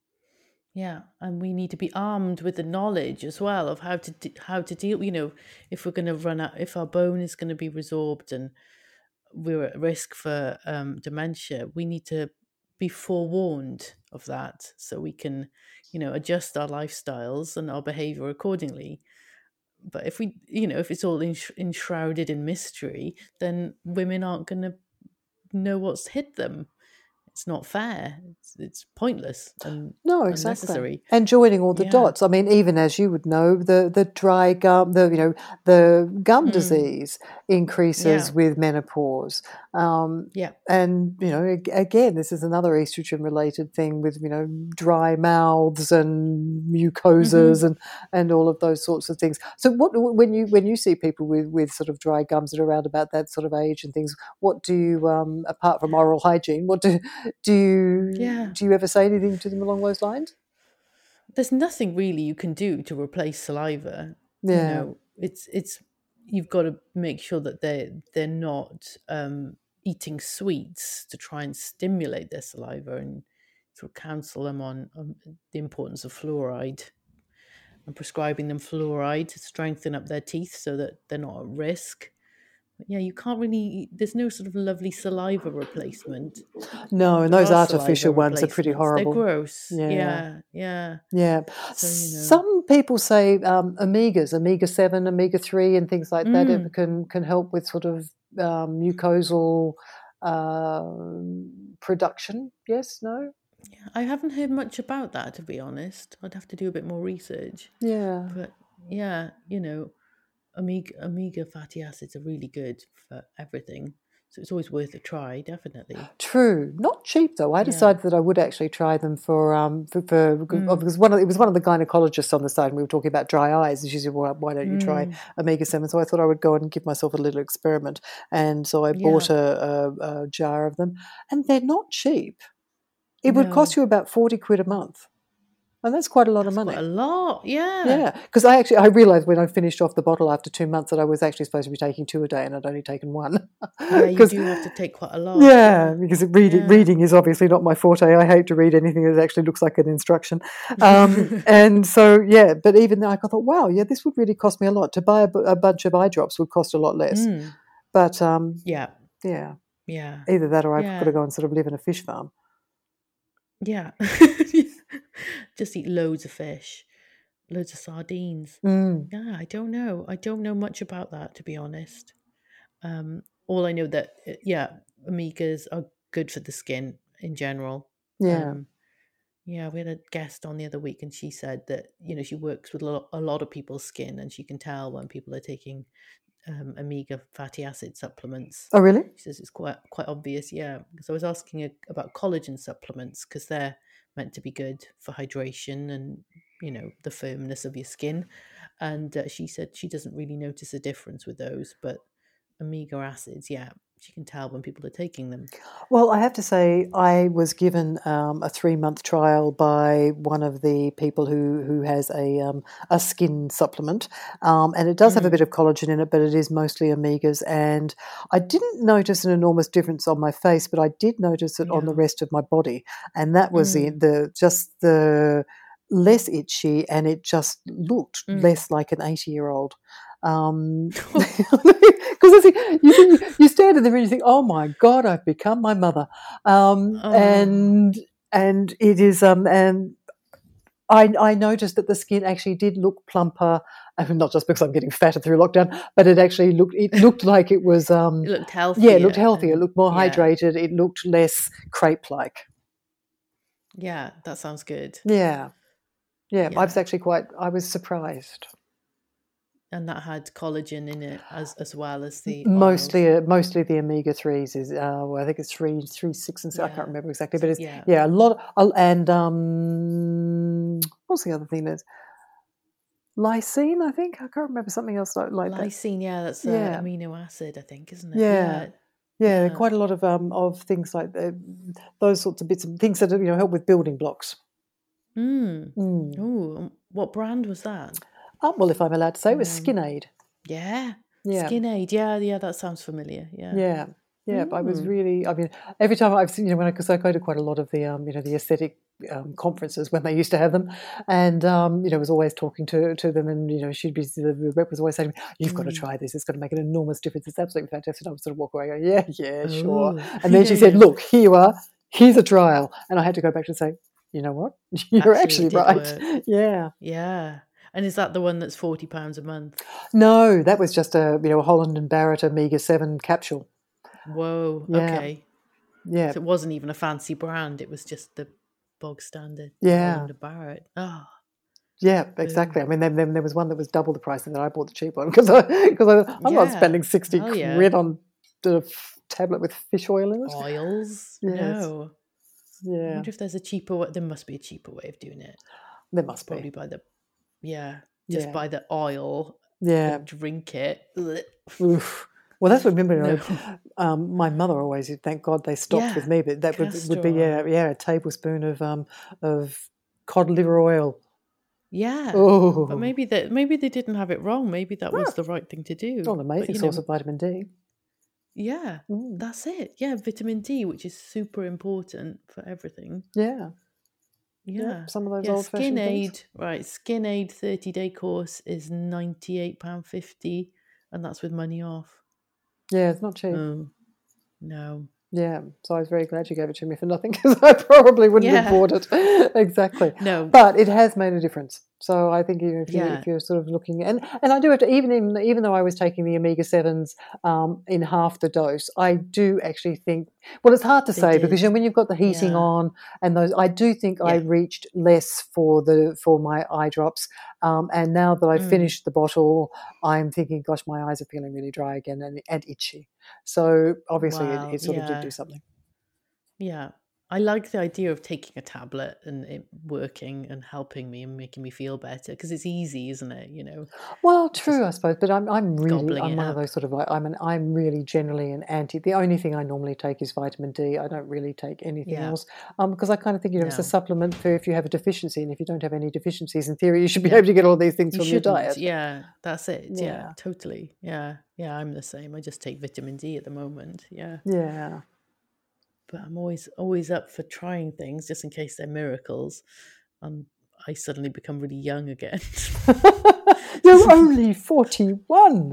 Yeah, and we need to be armed with the knowledge as well of how to de- how to deal. You know, if we're going to run out, if our bone is going to be resorbed and we're at risk for um, dementia, we need to be forewarned of that so we can, you know, adjust our lifestyles and our behavior accordingly. But if we, you know, if it's all ensh- enshrouded in mystery, then women aren't going to know what's hit them. It's not fair. It's, it's pointless and no, exactly. unnecessary. And joining all the yeah. dots. I mean, even as you would know, the the dry gum, the you know, the gum mm. disease increases yeah. with menopause. Um, yeah. And you know, again, this is another estrogen-related thing with you know dry mouths and mucosas mm-hmm. and, and all of those sorts of things. So, what when you when you see people with, with sort of dry gums that are around about that sort of age and things, what do you um, apart from oral hygiene, what do Do you yeah. do you ever say anything to them along those lines? There's nothing really you can do to replace saliva. Yeah. You know, it's it's you've got to make sure that they they're not um, eating sweets to try and stimulate their saliva, and sort of counsel them on, on the importance of fluoride and prescribing them fluoride to strengthen up their teeth so that they're not at risk. Yeah, you can't really, there's no sort of lovely saliva replacement. No, and there those artificial ones are pretty horrible. They're gross. Yeah, yeah. Yeah. yeah. So, you know. Some people say um, omegas, omega seven, omega three and things like that mm. can, can help with sort of um, mucosal uh, production. Yes, no? Yeah, I haven't heard much about that, to be honest. I'd have to do a bit more research. Yeah. But yeah, you know, Omega, omega fatty acids are really good for everything. So it's always worth a try, definitely. True. Not cheap, though. I decided yeah. that I would actually try them for, um, for, for mm. because one of, it was one of the gynecologists on the side, and we were talking about dry eyes, and she said, well, why don't you mm. try omega seven? So I thought I would go and give myself a little experiment. And so I bought yeah. a, a, a jar of them, and they're not cheap. It no. would cost you about forty quid a month. And that's quite a lot that's of money. Quite a lot, yeah. Yeah, because I actually I realised when I finished off the bottle after two months that I was actually supposed to be taking two a day, and I'd only taken one. Yeah, you do have to take quite a lot. Yeah, yeah. because reading yeah. reading is obviously not my forte. I hate to read anything that actually looks like an instruction. Um, and so yeah, but even then I thought, wow, yeah, this would really cost me a lot. To buy a, a bunch of eye drops would cost a lot less. Mm. But um, yeah, yeah, yeah. Either that, or I've yeah. got to go and sort of live in a fish farm. Yeah. Just eat loads of fish, loads of sardines. Mm. Yeah, I don't know. I don't know much about that, to be honest. Um, all I know that, yeah, omegas are good for the skin in general. Yeah. Um, yeah, we had a guest on the other week, and she said that, you know, she works with a lot, a lot of people's skin, and she can tell when people are taking um, omega fatty acid supplements. Oh, really? She says it's quite quite obvious, yeah. Because I was asking her about collagen supplements, because they're meant to be good for hydration and, you know, the firmness of your skin. And uh, she said she doesn't really notice a difference with those, but omega acids, yeah, she can tell when people are taking them. Well, I have to say I was given um, a three-month trial by one of the people who, who has a um, a skin supplement, um, and it does mm. have a bit of collagen in it, but it is mostly omegas. And I didn't notice an enormous difference on my face, but I did notice it yeah. on the rest of my body, and that was mm. the, the just the less itchy, and it just looked mm. less like an eighty-year-old. Um, because you, you, you stand in the mirror and you think, oh my God, I've become my mother. Um, Oh. and and it is, um, and I, I noticed that the skin actually did look plumper, and not just because I'm getting fatter through lockdown, but it actually looked, it looked like it was, um, It looked healthier. yeah, it looked healthier. It and- looked more yeah. hydrated. It looked less crepe-like. Yeah, that sounds good. Yeah. Yeah, I Yeah. was actually quite, I was surprised. And that had collagen in it as as well as the Mostly, oils. uh, mostly the omega threes is. Uh, well, I think it's three, three, six, and seven. I Yeah. can't remember exactly, but it's Yeah. yeah, a lot. Uh, and um, what's the other thing? There's lysine. I think I can't remember something else like, like that. Lysine, yeah, that's uh, Yeah. amino acid, I think, isn't it? Yeah. Yeah, Yeah. quite a lot of um of things like uh, those sorts of bits of things that you know help with building blocks. Mm. Mm. Ooh, what brand was that? Oh, well, if I'm allowed to say, it was Um, SkinAid. Yeah. Yeah. SkinAid. Yeah, yeah, that sounds familiar. Yeah. Yeah, yeah. I was Mm. really. I mean, every time I've seen, you know, when I because I go to quite a lot of the, um, you know, the aesthetic um, conferences when they used to have them, and um, you know, was always talking to to them, and you know, she'd be the rep was always saying, "You've got to Mm. try this. It's going to make an enormous difference. It's absolutely fantastic." I would sort of walk away, and go, "Yeah, yeah, sure." Oh. And then she Yeah, said, yeah. "Look, here you are. Here's a trial," and I had to go back and say, "You know what? You're Actually, actually, it did right. work. Yeah." Yeah. And is that the one that's forty pounds a month? No, that was just a you know a Holland and Barrett omega seven capsule. Whoa. Yeah. Okay. Yeah, So it wasn't even a fancy brand. It was just the bog standard Yeah. Holland and Barrett. Oh. yeah, exactly. I mean, then, then there was one that was double the price, and then I bought the cheap one because I because I'm not Yeah. spending sixty Hell yeah. quid on a f- tablet with fish oil in it. Oils? Yes. No. I Yeah, wonder if there's a cheaper way. There must be a cheaper way of doing it. there must Probably be. by the, yeah, just Yeah. by the oil Yeah. and drink it. Ugh. Oof. Well, that's what remember. you know, No. Um, my mother always. Thank God they stopped Yeah, with me, but that would, castor would be yeah, oil. yeah, a tablespoon of um of cod liver oil. Yeah. Oh, But maybe that maybe they didn't have it wrong. Maybe that was the right thing to do. oh, an But amazing you source know, of vitamin D. yeah, Mm. that's it. Yeah, vitamin D, which is super important for everything. Yeah, Yeah. some of those Yeah, old-fashioned things. SkinAid, right. SkinAid thirty day course is ninety-eight pounds fifty, and that's with money off. Yeah, it's not cheap. Oh, no. Yeah, so I was very glad you gave it to me for nothing because I probably wouldn't have Yeah. bought it. Exactly. No. But it has made a difference. So I think even if, you, Yeah. if you're sort of looking, and, and I do have to, even in, even though I was taking the omega sevens um, in half the dose, I do actually think, well, it's hard to They say because did. you know, when you've got the heating Yeah. on and those, I do think I Yeah. reached less for the for my eye drops. Um, and now that I've Mm. finished the bottle, I'm thinking, gosh, my eyes are feeling really dry again and, and itchy. So obviously Wow. it, it sort of did Yeah. do something. Yeah. I like the idea of taking a tablet and it working and helping me and making me feel better because it's easy, isn't it? You know, Well, just true, I suppose, but I'm I'm really gobbling I'm it one of up. those sort of like I'm an I'm really generally an anti. The only thing I normally take is vitamin D. I don't really take anything Yeah. else um, because I kind of think you know it's a No. supplement for if you have a deficiency, and if you don't have any deficiencies, in theory, you should be Yeah. able to get all these things You from your shouldn't. diet. Yeah. That's it. Yeah. Yeah. Totally. Yeah. Yeah. I'm the same. I just take vitamin D at the moment. Yeah. Yeah. But I'm always always up for trying things just in case they're miracles. And I suddenly become really young again. You're only forty-one.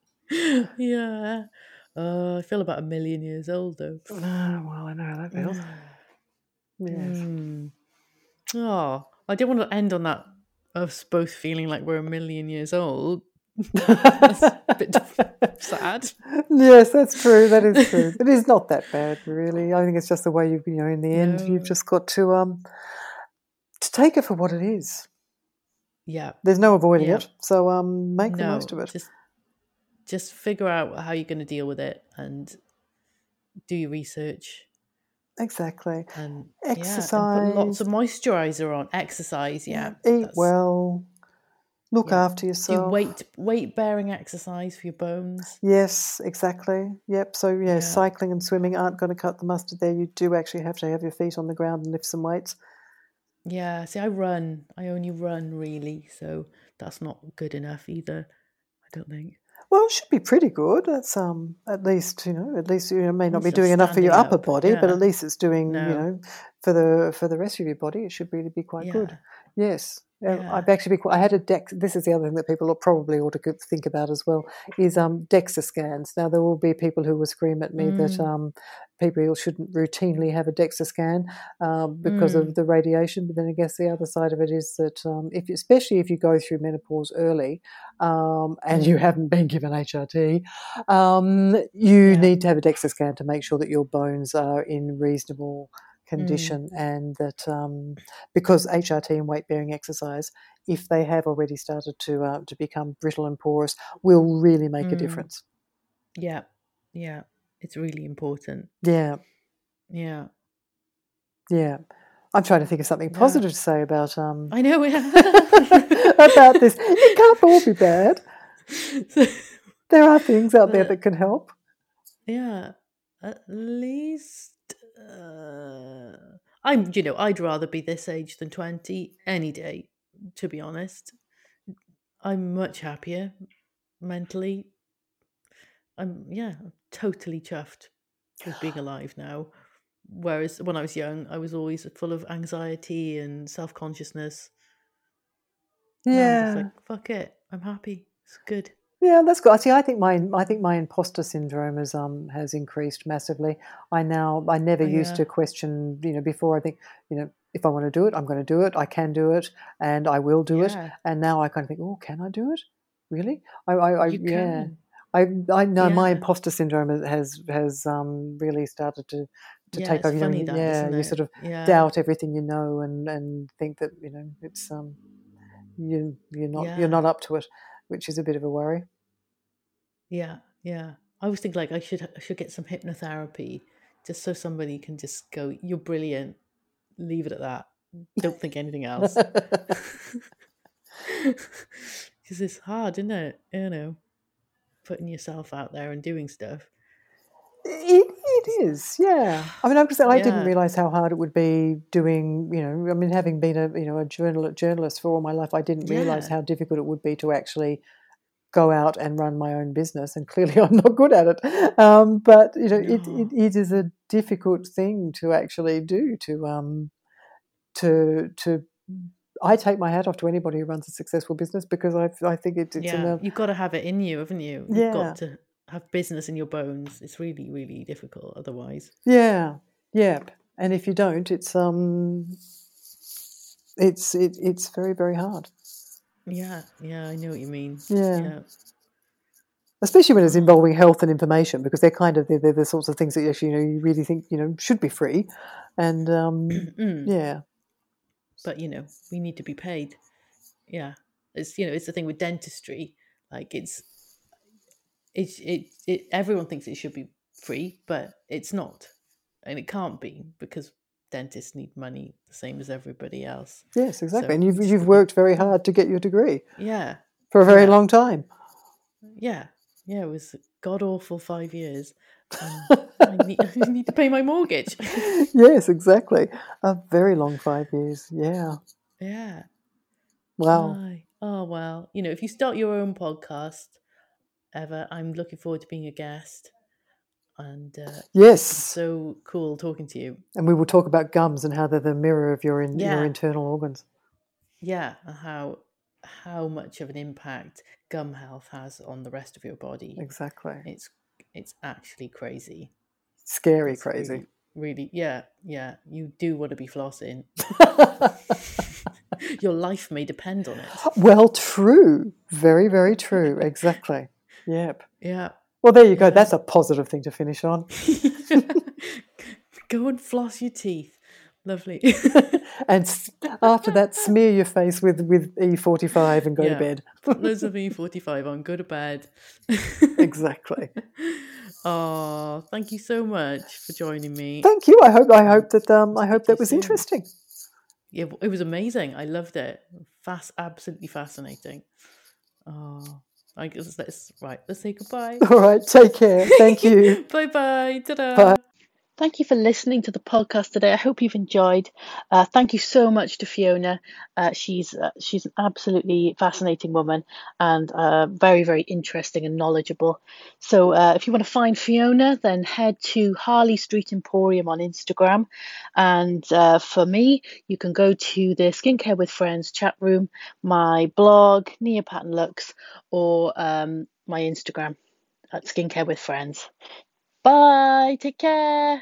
Yeah. Uh, I feel about a million years old though. Oh, well, I know how that feels. Yes. Mm. Oh, I didn't want to end on that. Us both feeling like we're a million years old. That's a bit sad. Yes, that's true. That is true. It is not that bad, really. I think it's just the way you, you know, in the end, No. you've just got to um to take it for what it is. Yeah. There's no avoiding Yeah. it. So um, make the No. most of it. Just, just figure out how you're going to deal with it and do your research Exactly. and Exercise. yeah, and put lots of moisturizer on. Exercise. Yeah. Eat that's- well. Look yeah. after Do yourself. weight weight bearing exercise for your bones. Yes, exactly. Yep. So yeah, Yeah. cycling and swimming aren't going to cut the mustard there. You do actually have to have your feet on the ground and lift some weights. Yeah, see, I run. I only run really, so that's not good enough either. I don't think. Well, it should be pretty good. That's um at least you know at least you know, it may not be least I'm doing enough for your standing upper up, body, but yeah. at least it's doing No. you know for the for the rest of your body. It should really be quite good. Yeah. Yes. Yeah. I've actually been, I had a Dex. This is the other thing that people probably ought to think about as well is um, DEXA scans. Now there will be people who will scream at me Mm. that um, people shouldn't routinely have a DEXA scan um, because Mm. of the radiation. But then I guess the other side of it is that um, if, especially if you go through menopause early um, and you Mm. haven't been given H R T, um, you Yeah. need to have a DEXA scan to make sure that your bones are in reasonable Mm. condition, and that um, because H R T and weight bearing exercise, if they have already started to uh, to become brittle and porous, will really make a Mm. difference. Yeah. Yeah. It's really important. Yeah, Yeah. yeah. I'm trying to think of something Yeah. positive to say about um I know. Yeah. about this. It can't all be bad. There are things out there The- that can help. yeah. At least uh, I'm. You know, I'd rather be this age than twenty any day. To be honest, I'm much happier mentally. I'm yeah, I'm totally chuffed with being alive now. Whereas when I was young, I was always full of anxiety and self consciousness. Now I'm just Yeah. like, fuck it, I'm happy. It's good. Yeah, that's good. See, I think my I think my imposter syndrome has um has increased massively. I now I never Oh, used yeah. to question, you know, before I think, you know, if I want to do it, I'm going to do it. I can do it, and I will do it. Yeah, And now I kind of think, oh, can I do it? Really? I, I, I you yeah. can. I I know my Yeah. imposter syndrome has has um really started to to Yeah, take it's over. You funny know, that, yeah, isn't you it? sort of Yeah. doubt everything you know, and and think that you know it's um you you're not you're Yeah. not up to it, which is a bit of a worry. Yeah. Yeah. I always think like I should I should get some hypnotherapy just so somebody can just go, you're brilliant. Leave it at that. Don't think anything else. Because it's hard, isn't it? You know, putting yourself out there and doing stuff. It, it is, yeah. I mean, I, was, I didn't Yeah. realise how hard it would be doing, you know, I mean, having been a, you know, a journal, journalist for all my life, I didn't realise Yeah. how difficult it would be to actually go out and run my own business. And clearly I'm not good at it. Um, but, you know, it, it, No. it is a difficult thing to actually do to, um, to, to, I take my hat off to anybody who runs a successful business because I, I think it, it's in Yeah. a, You've got to have it in you, haven't you? You've yeah. got to have business in your bones. It's really, really difficult otherwise. Yeah, yeah. And if you don't, it's um, it's it, it's very very hard. Yeah. Yeah. I know what you mean. Yeah. Yeah. Especially when it's Oh. involving health and information, because they're kind of they're, they're the sorts of things that actually, you know, you really think, you know, should be free, and um, Mm. yeah, But, you know, we need to be paid. Yeah. It's, you know, it's the thing with dentistry. Like it's, it's, it, it, everyone thinks it should be free, but it's not. And it can't be because dentists need money the same as everybody else. yes, exactly. So And you've it's you've really- worked very hard to get your degree Yeah. for a very Yeah. long time. Yeah. Yeah. It was god awful five years. And I, need, I need to pay my mortgage. Yes, exactly. A very long five years. Yeah. Yeah. Wow. Aye. Oh, well, you know, if you start your own podcast ever, I'm looking forward to being a guest. And uh, it's Yes. so cool talking to you. And we will talk about gums and how they're the mirror of your in, Yeah. your internal organs. Yeah, and how how much of an impact gum health has on the rest of your body. Exactly. It's it's actually crazy. Scary, It's crazy. Really, really, yeah, yeah. You do want to be flossing. Your life may depend on it. Well, true. Very, very true. Exactly. Yep. Yeah. Well, there you go. Yeah. That's a positive thing to finish on. Go and floss your teeth. Lovely. And s- after that, smear your face with, with E forty-five and go Yeah. to bed. Put loads of E forty-five on. Go to bed. Exactly. Oh, thank you so much for joining me. Thank you. I hope I hope that um I Speak hope to you that was soon. interesting. Yeah, it was amazing. I loved it. Fast, absolutely fascinating. Oh, I guess let's right. Let's say goodbye. All right. Take care. Thank you. Bye bye. Ta-da. Bye. Thank you for listening to the podcast today. I hope you've enjoyed. Uh, thank you so much to Fiona. Uh, she's uh, she's an absolutely fascinating woman and uh, very, very interesting and knowledgeable. So uh, if you want to find Fiona, then head to Harley Street Emporium on Instagram. And uh, for me, you can go to the Skincare with Friends chat room, my blog, Nia Pattern Looks, or um, my Instagram at Skincare with Friends. Bye. Take care.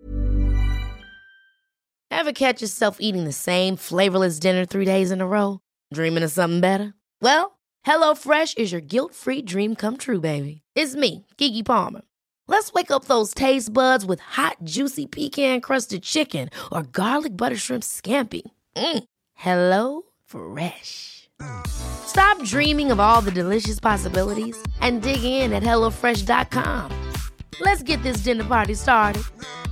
Ever catch yourself eating the same flavorless dinner three days in a row? Dreaming of something better? Well, HelloFresh is your guilt-free dream come true, baby. It's me, Keke Palmer. Let's wake up those taste buds with hot, juicy pecan-crusted chicken or garlic butter shrimp scampi. Mm. Hello Fresh. Stop dreaming of all the delicious possibilities and dig in at HelloFresh dot com. Let's get this dinner party started.